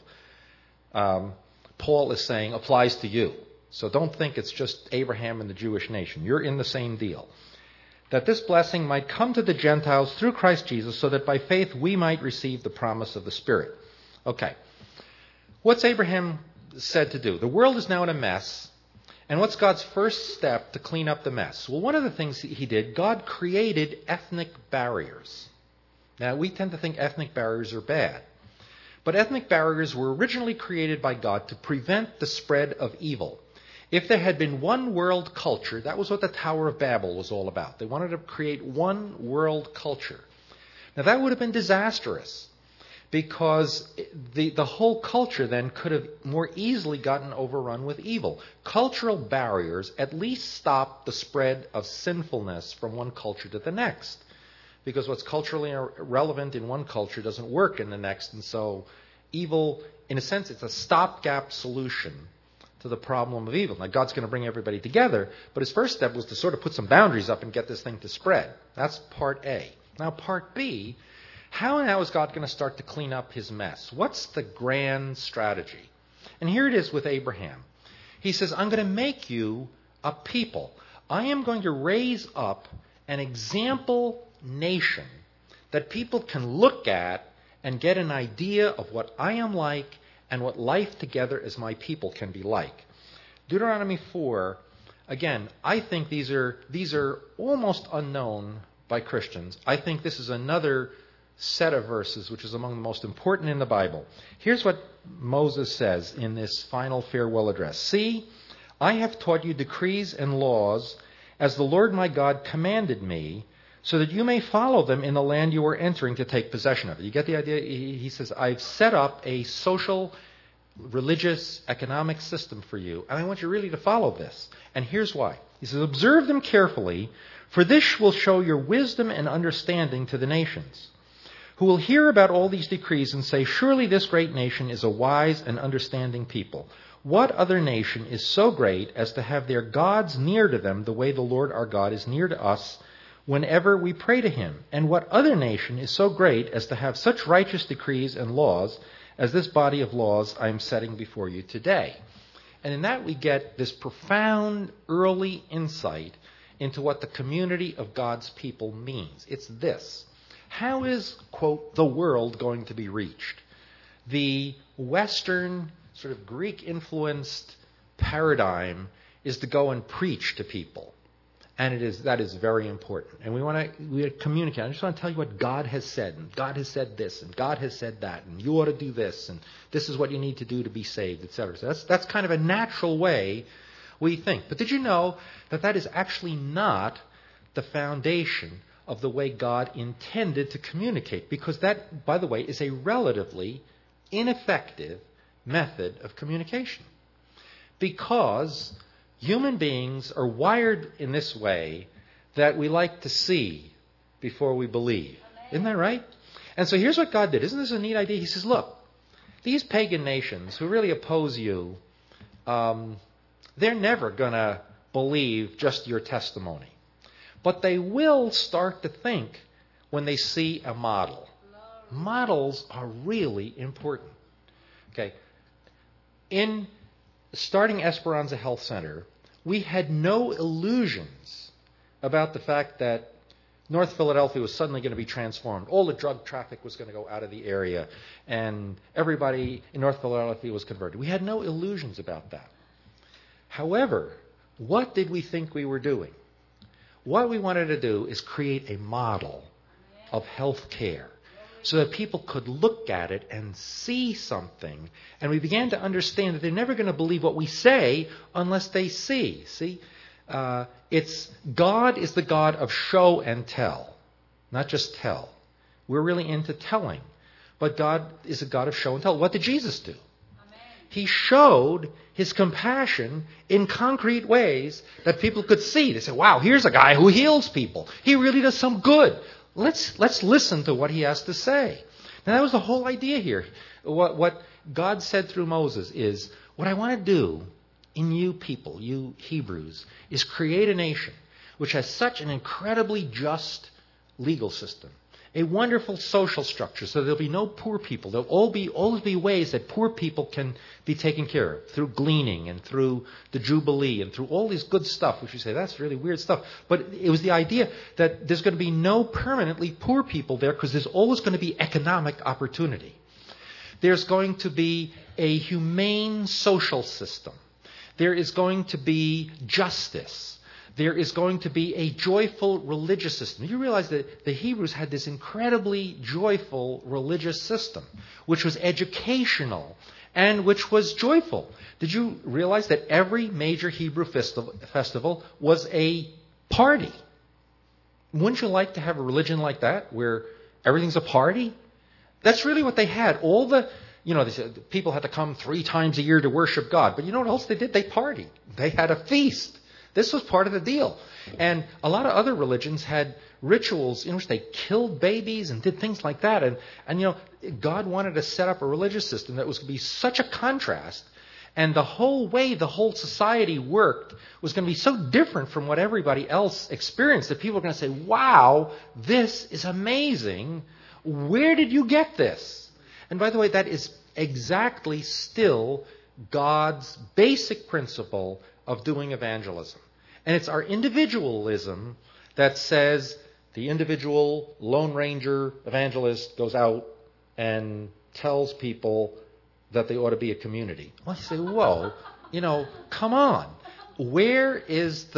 Paul is saying applies to you. So don't think it's just Abraham and the Jewish nation. You're in the same deal. That this blessing might come to the Gentiles through Christ Jesus, so that by faith we might receive the promise of the Spirit. Okay. What's Abraham said to do? The world is now in a mess. And what's God's first step to clean up the mess? Well, one of the things he did, God created ethnic barriers. Now, we tend to think ethnic barriers are bad. But ethnic barriers were originally created by God to prevent the spread of evil. If there had been one world culture, that was what the Tower of Babel was all about. They wanted to create one world culture. Now, that would have been disastrous, because the whole culture then could have more easily gotten overrun with evil. Cultural barriers at least stop the spread of sinfulness from one culture to the next, because what's culturally relevant in one culture doesn't work in the next, and so evil, in a sense, it's a stopgap solution to the problem of evil. Now, God's going to bring everybody together, but his first step was to sort of put some boundaries up and get this thing to spread. That's part A. Now, part B, how now is God going to start to clean up his mess? What's the grand strategy? And here it is with Abraham. He says, I'm going to make you a people. I am going to raise up an example nation that people can look at and get an idea of what I am like and what life together as my people can be like. Deuteronomy 4, again, I think these are almost unknown by Christians. I think this is another set of verses which is among the most important in the Bible. Here's what Moses says in this final farewell address. See, I have taught you decrees and laws as the Lord my God commanded me, so that you may follow them in the land you are entering to take possession of. You get the idea? He says, I've set up a social, religious, economic system for you, and I want you really to follow this. And here's why. He says, observe them carefully, for this will show your wisdom and understanding to the nations, who will hear about all these decrees and say, surely this great nation is a wise and understanding people. What other nation is so great as to have their gods near to them the way the Lord our God is near to us whenever we pray to him? And what other nation is so great as to have such righteous decrees and laws as this body of laws I am setting before you today? And in that we get this profound early insight into what the community of God's people means. It's this. How is, quote, the world going to be reached? The Western sort of Greek-influenced paradigm is to go and preach to people. And that is very important. And we communicate. I just want to tell you what God has said. And God has said this, and God has said that, and you ought to do this, and this is what you need to do to be saved, etc. So that's kind of a natural way we think. But did you know that is actually not the foundation of the way God intended to communicate? Because that, by the way, is a relatively ineffective method of communication. Because human beings are wired in this way that we like to see before we believe. Isn't that right? And so here's what God did. Isn't this a neat idea? He says, look, these pagan nations who really oppose you, they're never going to believe just your testimony. But they will start to think when they see a model. Models are really important. Okay. In starting Esperanza Health Center, we had no illusions about the fact that North Philadelphia was suddenly going to be transformed. All the drug traffic was going to go out of the area, and everybody in North Philadelphia was converted. We had no illusions about that. However, what did we think we were doing? What we wanted to do is create a model of health care so that people could look at it and see something. And we began to understand that they're never going to believe what we say unless they see. See, God is the God of show and tell, not just tell. We're really into telling. But God is a God of show and tell. What did Jesus do? He showed his compassion in concrete ways that people could see. They said, wow, here's a guy who heals people. He really does some good. Let's listen to what he has to say. Now, that was the whole idea here. What God said through Moses is, what I want to do in you people, you Hebrews, is create a nation which has such an incredibly just legal system, a wonderful social structure, so there'll be no poor people. There'll always be ways that poor people can be taken care of, through gleaning and through the Jubilee and through all this good stuff, which you say, that's really weird stuff. But it was the idea that there's going to be no permanently poor people there because there's always going to be economic opportunity. There's going to be a humane social system. There is going to be justice. There is going to be a joyful religious system. You realize that the Hebrews had this incredibly joyful religious system, which was educational and which was joyful. Did you realize that every major Hebrew festival was a party? Wouldn't you like to have a religion like that, where everything's a party? That's really what they had. They said people had to come 3 times a year to worship God. But you know what else they did? They partied. They had a feast. This was part of the deal. And a lot of other religions had rituals in which they killed babies and did things like that. And God wanted to set up a religious system that was going to be such a contrast. And the whole way the whole society worked was going to be so different from what everybody else experienced that people were going to say, wow, this is amazing. Where did you get this? And by the way, that is exactly still God's basic principle of doing evangelism. And it's our individualism that says the individual Lone Ranger evangelist goes out and tells people that they ought to be a community. Well, you say, whoa, come on. Where do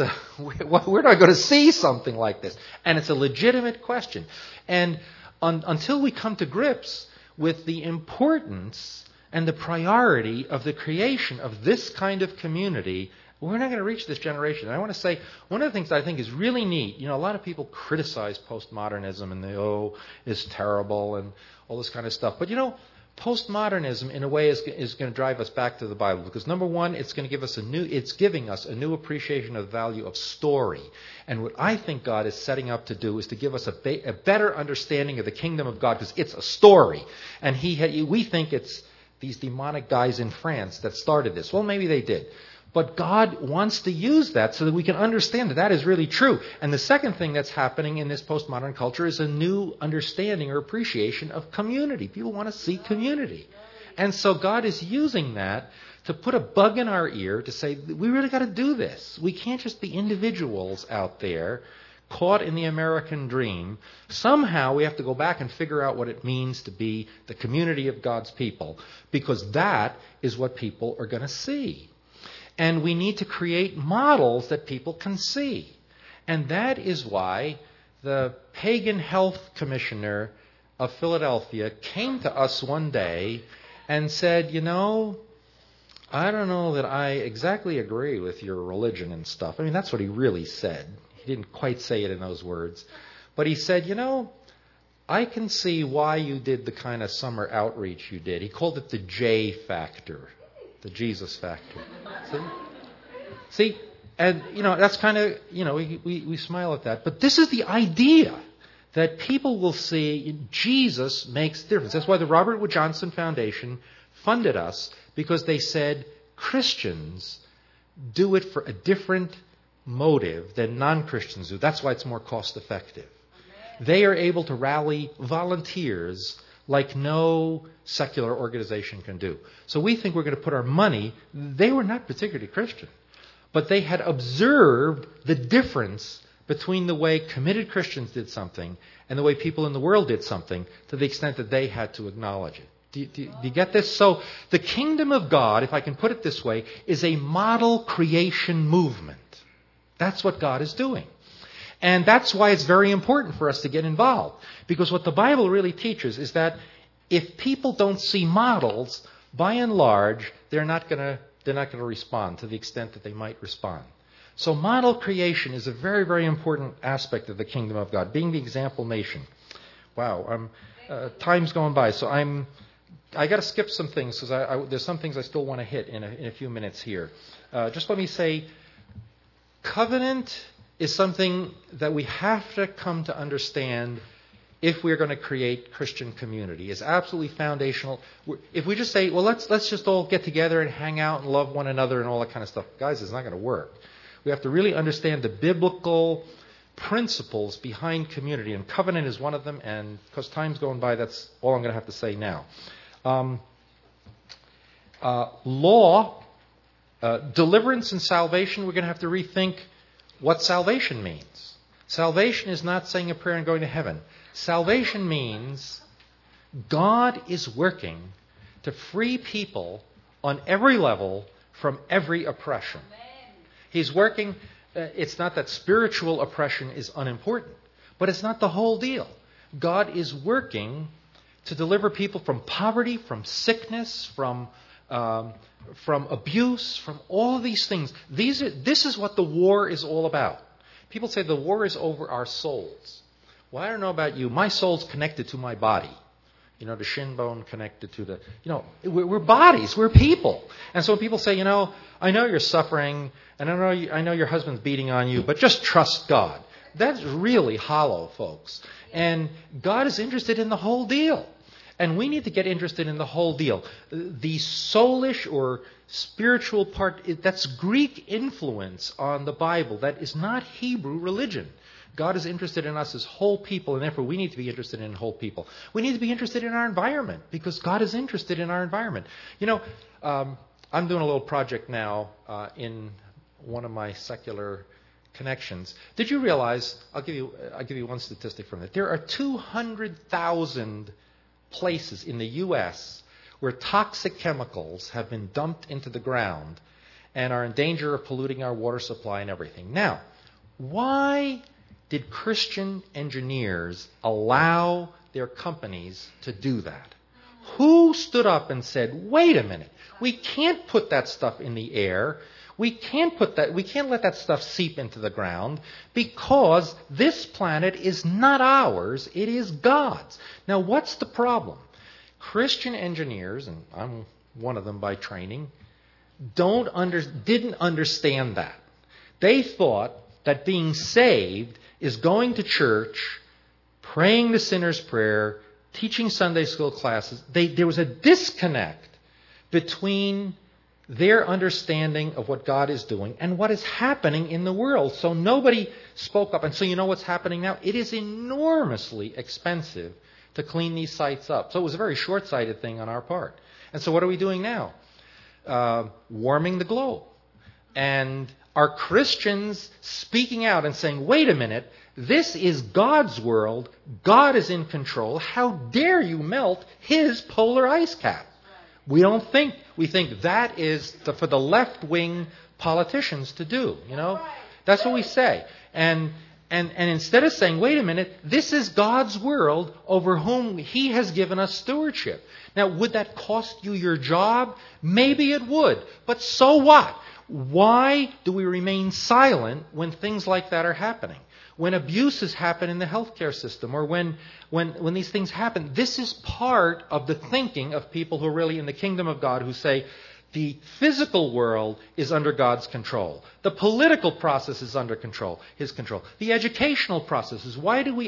I go to see something like this? And it's a legitimate question. And until we come to grips with the importance and the priority of the creation of this kind of community, we're not going to reach this generation. And I want to say, one of the things that I think is really neat, a lot of people criticize postmodernism and it's terrible and all this kind of stuff. But postmodernism in a way is going to drive us back to the Bible, because number one, it's giving us a new appreciation of the value of story. And what I think God is setting up to do is to give us a better understanding of the kingdom of God, because it's a story. And we think it's these demonic guys in France that started this. Well, maybe they did. But God wants to use that so that we can understand that is really true. And the second thing that's happening in this postmodern culture is a new understanding or appreciation of community. People want to see community. And so God is using that to put a bug in our ear to say, we really got to do this. We can't just be individuals out there caught in the American dream. Somehow we have to go back and figure out what it means to be the community of God's people, because that is what people are going to see. And we need to create models that people can see. And that is why the pagan health commissioner of Philadelphia came to us one day and said, I don't know that I exactly agree with your religion and stuff. I mean, that's what he really said. He didn't quite say it in those words. But he said, I can see why you did the kind of summer outreach you did. He called it the J factor, the Jesus factor. See? And, that's kind of, we smile at that. But this is the idea that people will see Jesus makes a difference. That's why the Robert Wood Johnson Foundation funded us, because they said Christians do it for a different motive than non-Christians do. That's why it's more cost effective. They are able to rally volunteers like no secular organization can do. So we think we're going to put our money. They were not particularly Christian, but they had observed the difference between the way committed Christians did something and the way people in the world did something, to the extent that they had to acknowledge it. Do you get this? So the kingdom of God, if I can put it this way, is a model creation movement. That's what God is doing. And that's why it's very important for us to get involved. Because what the Bible really teaches is that if people don't see models, by and large, they're not going to respond to the extent that they might respond. So model creation is a very, very important aspect of the kingdom of God, being the example nation. Wow, time's going by, so I got to skip some things because there's some things I still want to hit in a few minutes here. Just let me say, covenant is something that we have to come to understand if we're going to create Christian community. It's absolutely foundational. If we just say, well, let's just all get together and hang out and love one another and all that kind of stuff, guys, it's not going to work. We have to really understand the biblical principles behind community, and covenant is one of them, and because time's going by, that's all I'm going to have to say now. Law, deliverance and salvation, we're going to have to rethink what salvation means. Salvation is not saying a prayer and going to heaven. Salvation means God is working to free people on every level from every oppression. He's working. It's not that spiritual oppression is unimportant, but it's not the whole deal. God is working to deliver people from poverty, from sickness, from abuse, from all these things. This is what the war is all about. People say the war is over our souls. Well, I don't know about you. My soul's connected to my body. The shin bone connected to the, we're bodies, we're people. And so when people say, I know you're suffering, and I know your husband's beating on you, but just trust God. That's really hollow, folks. And God is interested in the whole deal. And we need to get interested in the whole deal. The soulish or spiritual part, that's Greek influence on the Bible. That is not Hebrew religion. God is interested in us as whole people, and therefore we need to be interested in whole people. We need to be interested in our environment, because God is interested in our environment. I'm doing a little project now in one of my secular connections. Did you realize, I'll give you one statistic from it. There are 200,000 places in the U.S. where toxic chemicals have been dumped into the ground and are in danger of polluting our water supply and everything. Now, why did Christian engineers allow their companies to do that? Who stood up and said, wait a minute, we can't put that stuff in the air. We can't let that stuff seep into the ground, because this planet is not ours, it is God's. Now, what's the problem? Christian engineers, and I'm one of them by training, didn't understand that. They thought that being saved is going to church, praying the sinner's prayer, teaching Sunday school classes. There was a disconnect between their understanding of what God is doing and what is happening in the world. So nobody spoke up. And so you know what's happening now? It is enormously expensive to clean these sites up. So it was a very short-sighted thing on our part. And so what are we doing now? Warming the globe. And are Christians speaking out and saying, wait a minute, this is God's world. God is in control. How dare you melt his polar ice cap? We don't think. We think that is for the left-wing politicians to do, That's what we say. And instead of saying, wait a minute, this is God's world over whom He has given us stewardship. Now, would that cost you your job? Maybe it would. But so what? Why do we remain silent when things like that are happening? When abuses happen in the healthcare system, or when these things happen, this is part of the thinking of people who are really in the kingdom of God, who say the physical world is under God's control. The political process is under His control. The educational processes. Why do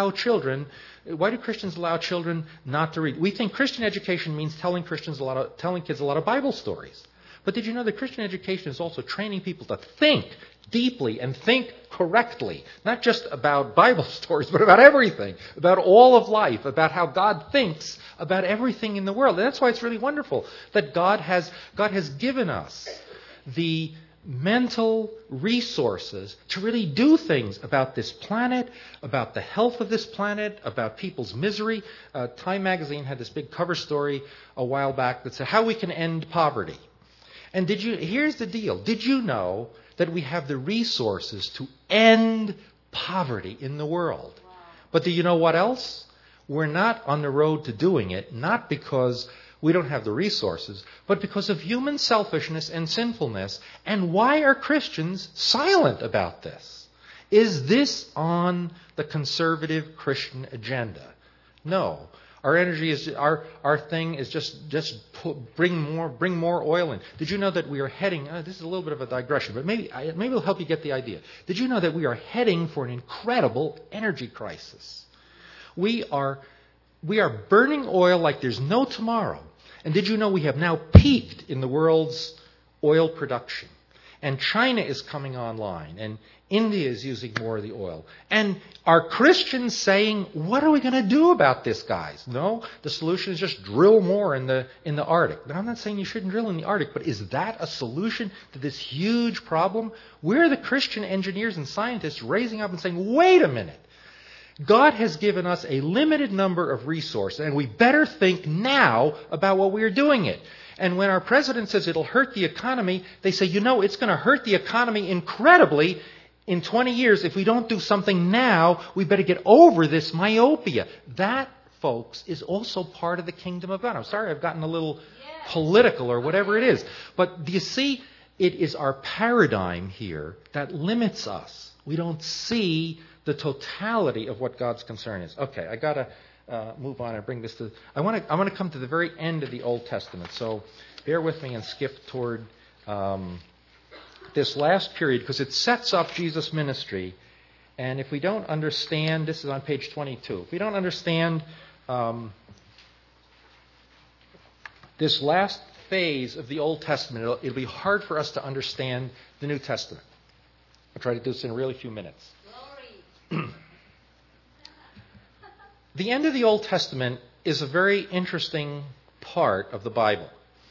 Christians allow children not to read? We think Christian education means telling kids a lot of Bible stories. But did you know that Christian education is also training people to think deeply and think correctly, not just about Bible stories, but about everything, about all of life, about how God thinks about everything in the world. And that's why it's really wonderful that God has given us the mental resources to really do things about this planet, about the health of this planet, about people's misery. Time magazine had this big cover story a while back that said how we can end poverty. And here's the deal. Did you know that we have the resources to end poverty in the world? Wow. But do you know what else? We're not on the road to doing it, not because we don't have the resources, but because of human selfishness and sinfulness. And why are Christians silent about this? Is this on the conservative Christian agenda? No. Our energy is our thing is just bring more oil in. Did you know that we are heading? This is a little bit of a digression, but maybe it'll help you get the idea. Did you know that we are heading for an incredible energy crisis? We are burning oil like there's no tomorrow. And did you know we have now peaked in the world's oil production? And China is coming online, and India is using more of the oil. And are Christians saying, what are we going to do about this, guys? No, the solution is just drill more in the Arctic. Now, I'm not saying you shouldn't drill in the Arctic, but is that a solution to this huge problem? We're the Christian engineers and scientists raising up and saying, wait a minute. God has given us a limited number of resources, and we better think now about what we're doing it. And when our president says it'll hurt the economy, they say, it's going to hurt the economy incredibly in 20 years. If we don't do something now, we better get over this myopia. That, folks, is also part of the kingdom of God. I'm sorry I've gotten a little political or whatever it is. But do you see, it is our paradigm here that limits us. We don't see the totality of what God's concern is. Okay, I got to move on and bring this to... I want to come to the very end of the Old Testament. So bear with me and skip toward this last period, because it sets up Jesus' ministry. And if we don't understand... This is on page 22. If we don't understand this last phase of the Old Testament, it'll be hard for us to understand the New Testament. I'll try to do this in a really few minutes. The end of the Old Testament is a very interesting part of the Bible.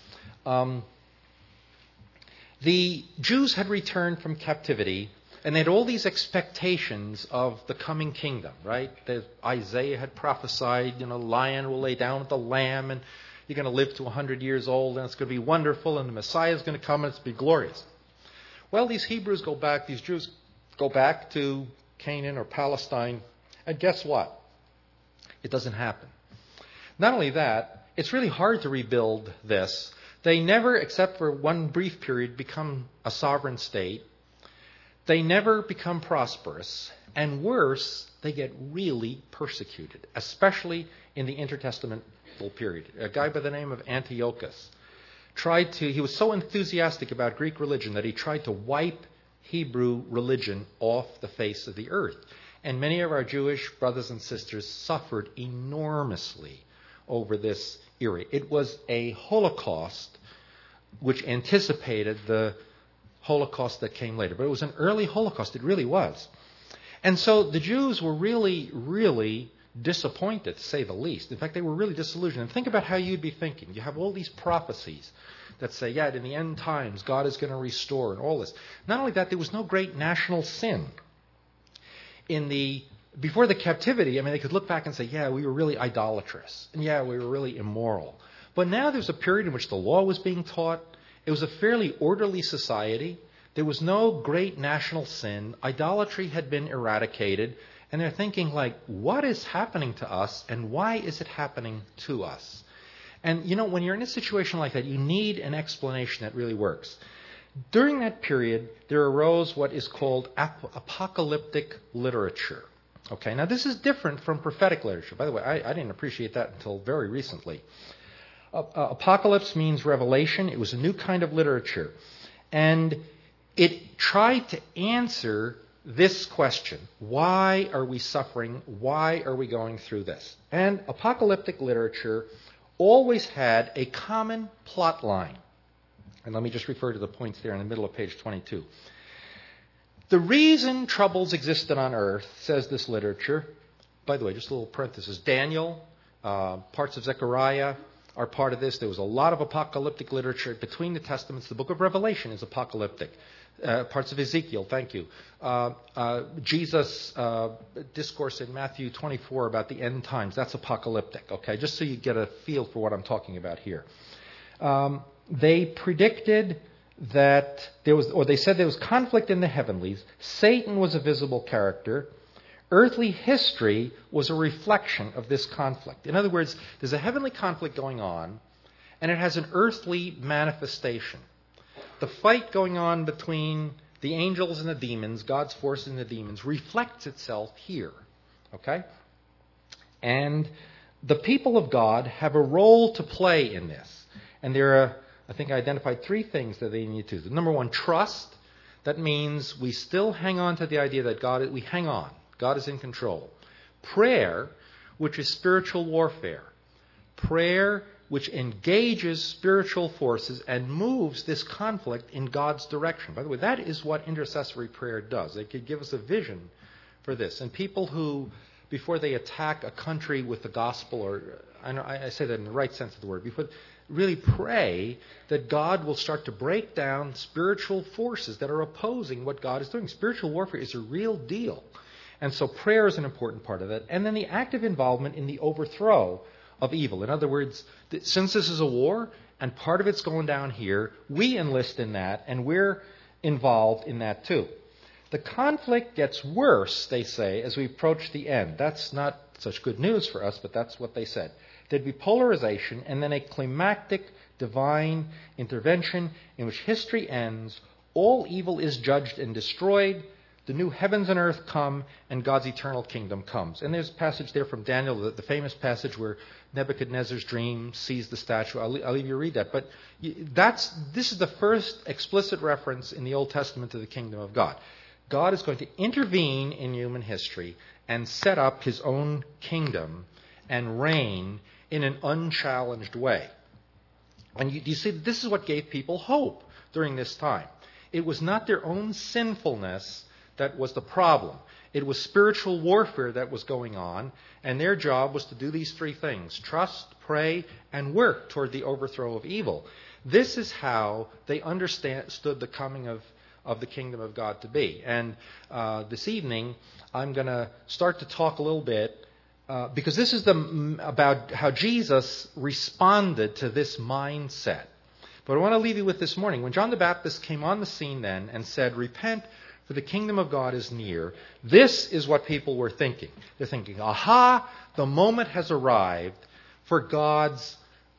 The Jews had returned from captivity, and they had all these expectations of the coming kingdom, right? Isaiah had prophesied, lion will lay down with the lamb, and you're going to live to 100 years old, and it's going to be wonderful, and the Messiah is going to come, and it's going to be glorious. Well, these Jews go back to Canaan or Palestine, and guess what? It doesn't happen. Not only that, it's really hard to rebuild this. They never, except for one brief period, become a sovereign state. They never become prosperous. And worse, they get really persecuted, especially in the intertestamental period. A guy by the name of Antiochus he was so enthusiastic about Greek religion that he tried to wipe Hebrew religion off the face of the earth. And many of our Jewish brothers and sisters suffered enormously over this era. It was a Holocaust which anticipated the Holocaust that came later. But it was an early Holocaust. It really was. And so the Jews were really, really disappointed, to say the least. In fact, they were really disillusioned. And think about how you'd be thinking. You have all these prophecies that say, in the end times, God is going to restore and all this. Not only that, there was no great national sin. Before the captivity, they could look back and say, we were really idolatrous. And we were really immoral. But now there's a period in which the law was being taught. It was a fairly orderly society. There was no great national sin. Idolatry had been eradicated. And they're thinking like, what is happening to us and why is it happening to us? And when you're in a situation like that, you need an explanation that really works. During that period, there arose what is called apocalyptic literature. Okay, now this is different from prophetic literature. By the way, I didn't appreciate that until very recently. Apocalypse means revelation. It was a new kind of literature. And it tried to answer this question: why are we suffering? Why are we going through this? And apocalyptic literature always had a common plot line. And let me just refer to the points there in the middle of page 22. The reason troubles existed on earth, says this literature, by the way, just a little parenthesis, Daniel, parts of Zechariah are part of this. There was a lot of apocalyptic literature between the Testaments. The book of Revelation is apocalyptic. Parts of Ezekiel, thank you. Jesus' discourse in Matthew 24 about the end times, that's apocalyptic, okay? Just so you get a feel for what I'm talking about here. They predicted that they said there was conflict in the heavenlies. Satan was a visible character. Earthly history was a reflection of this conflict. In other words, there's a heavenly conflict going on, and it has an earthly manifestation. The fight going on between the angels and the demons, God's forces and the demons, reflects itself here. Okay? And the people of God have a role to play in this. And there are, I think I identified 3 things that they need to do. Number 1, trust. That means we still hang on to the idea that we hang on. God is in control. Prayer, which is spiritual warfare. Prayer which engages spiritual forces and moves this conflict in God's direction. By the way, that is what intercessory prayer does. It could give us a vision for this. And people who, before they attack a country with the gospel, or I say that in the right sense of the word, before really pray that God will start to break down spiritual forces that are opposing what God is doing. Spiritual warfare is a real deal. And so prayer is an important part of it. And then the active involvement in the overthrow of evil. In other words, since this is a war and part of it's going down here, we enlist in that and we're involved in that too. The conflict gets worse, they say, as we approach the end. That's not such good news for us, but that's what they said. There'd be polarization and then a climactic divine intervention in which history ends, all evil is judged and destroyed, the new heavens and earth come, and God's eternal kingdom comes. And there's a passage there from Daniel, the famous passage where Nebuchadnezzar's dream sees the statue. I'll leave you to read that. But this is the first explicit reference in the Old Testament to the kingdom of God. God is going to intervene in human history and set up his own kingdom and reign in an unchallenged way. And you see, this is what gave people hope during this time. It was not their own sinfulness that was the problem. It was spiritual warfare that was going on, and their job was to do these 3 things: trust, pray, and work toward the overthrow of evil. This is how they understood the coming of the kingdom of God to be. And this evening, I'm going to start to talk a little bit, because this is about how Jesus responded to this mindset. But I want to leave you with this morning. When John the Baptist came on the scene then and said, "Repent, for the kingdom of God is near," this is what people were thinking. They're thinking, aha, the moment has arrived for God's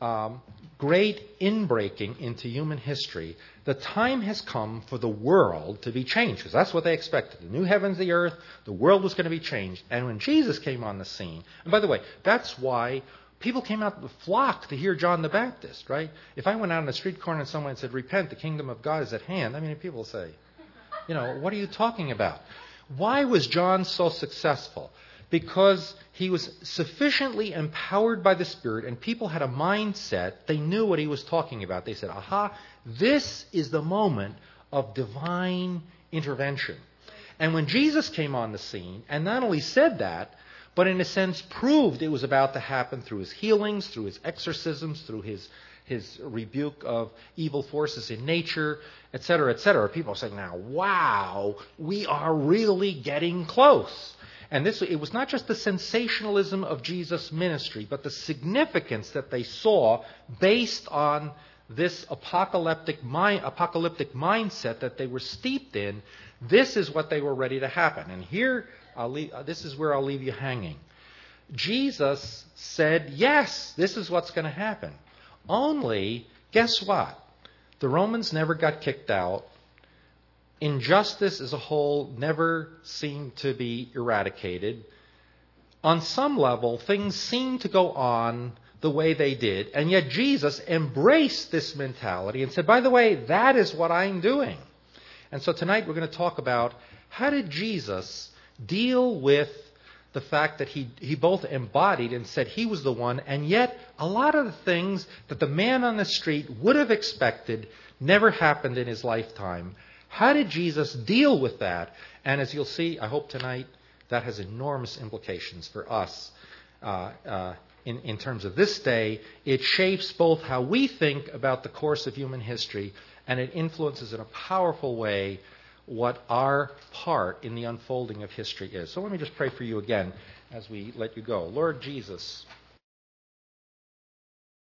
great inbreaking into human history. The time has come for the world to be changed, because that's what they expected. The new heavens, the earth, the world was going to be changed. And when Jesus came on the scene, and by the way, that's why people came out the flock to hear John the Baptist, right? If I went out on the street corner and someone said, "Repent, the kingdom of God is at hand," I mean, people say, what are you talking about? Why was John so successful? Because he was sufficiently empowered by the Spirit, and people had a mindset. They knew what he was talking about. They said, aha, this is the moment of divine intervention. And when Jesus came on the scene, and not only said that, but in a sense proved it was about to happen through his healings, through his exorcisms, through his rebuke of evil forces in nature, etc., etc. People are saying now, wow, we are really getting close. And it was not just the sensationalism of Jesus' ministry, but the significance that they saw based on this apocalyptic mindset that they were steeped in, this is what they were ready to happen. And here, this is where I'll leave you hanging. Jesus said, yes, this is what's going to happen. Only, guess what? The Romans never got kicked out. Injustice as a whole never seemed to be eradicated. On some level, things seemed to go on the way they did, and yet Jesus embraced this mentality and said, by the way, that is what I'm doing. And so tonight we're going to talk about how did Jesus deal with the fact that he both embodied and said he was the one, and yet a lot of the things that the man on the street would have expected never happened in his lifetime. How did Jesus deal with that? And as you'll see, I hope tonight, that has enormous implications for us in terms of this day. It shapes both how we think about the course of human history, and it influences in a powerful way what our part in the unfolding of history is. So let me just pray for you again as we let you go. Lord Jesus,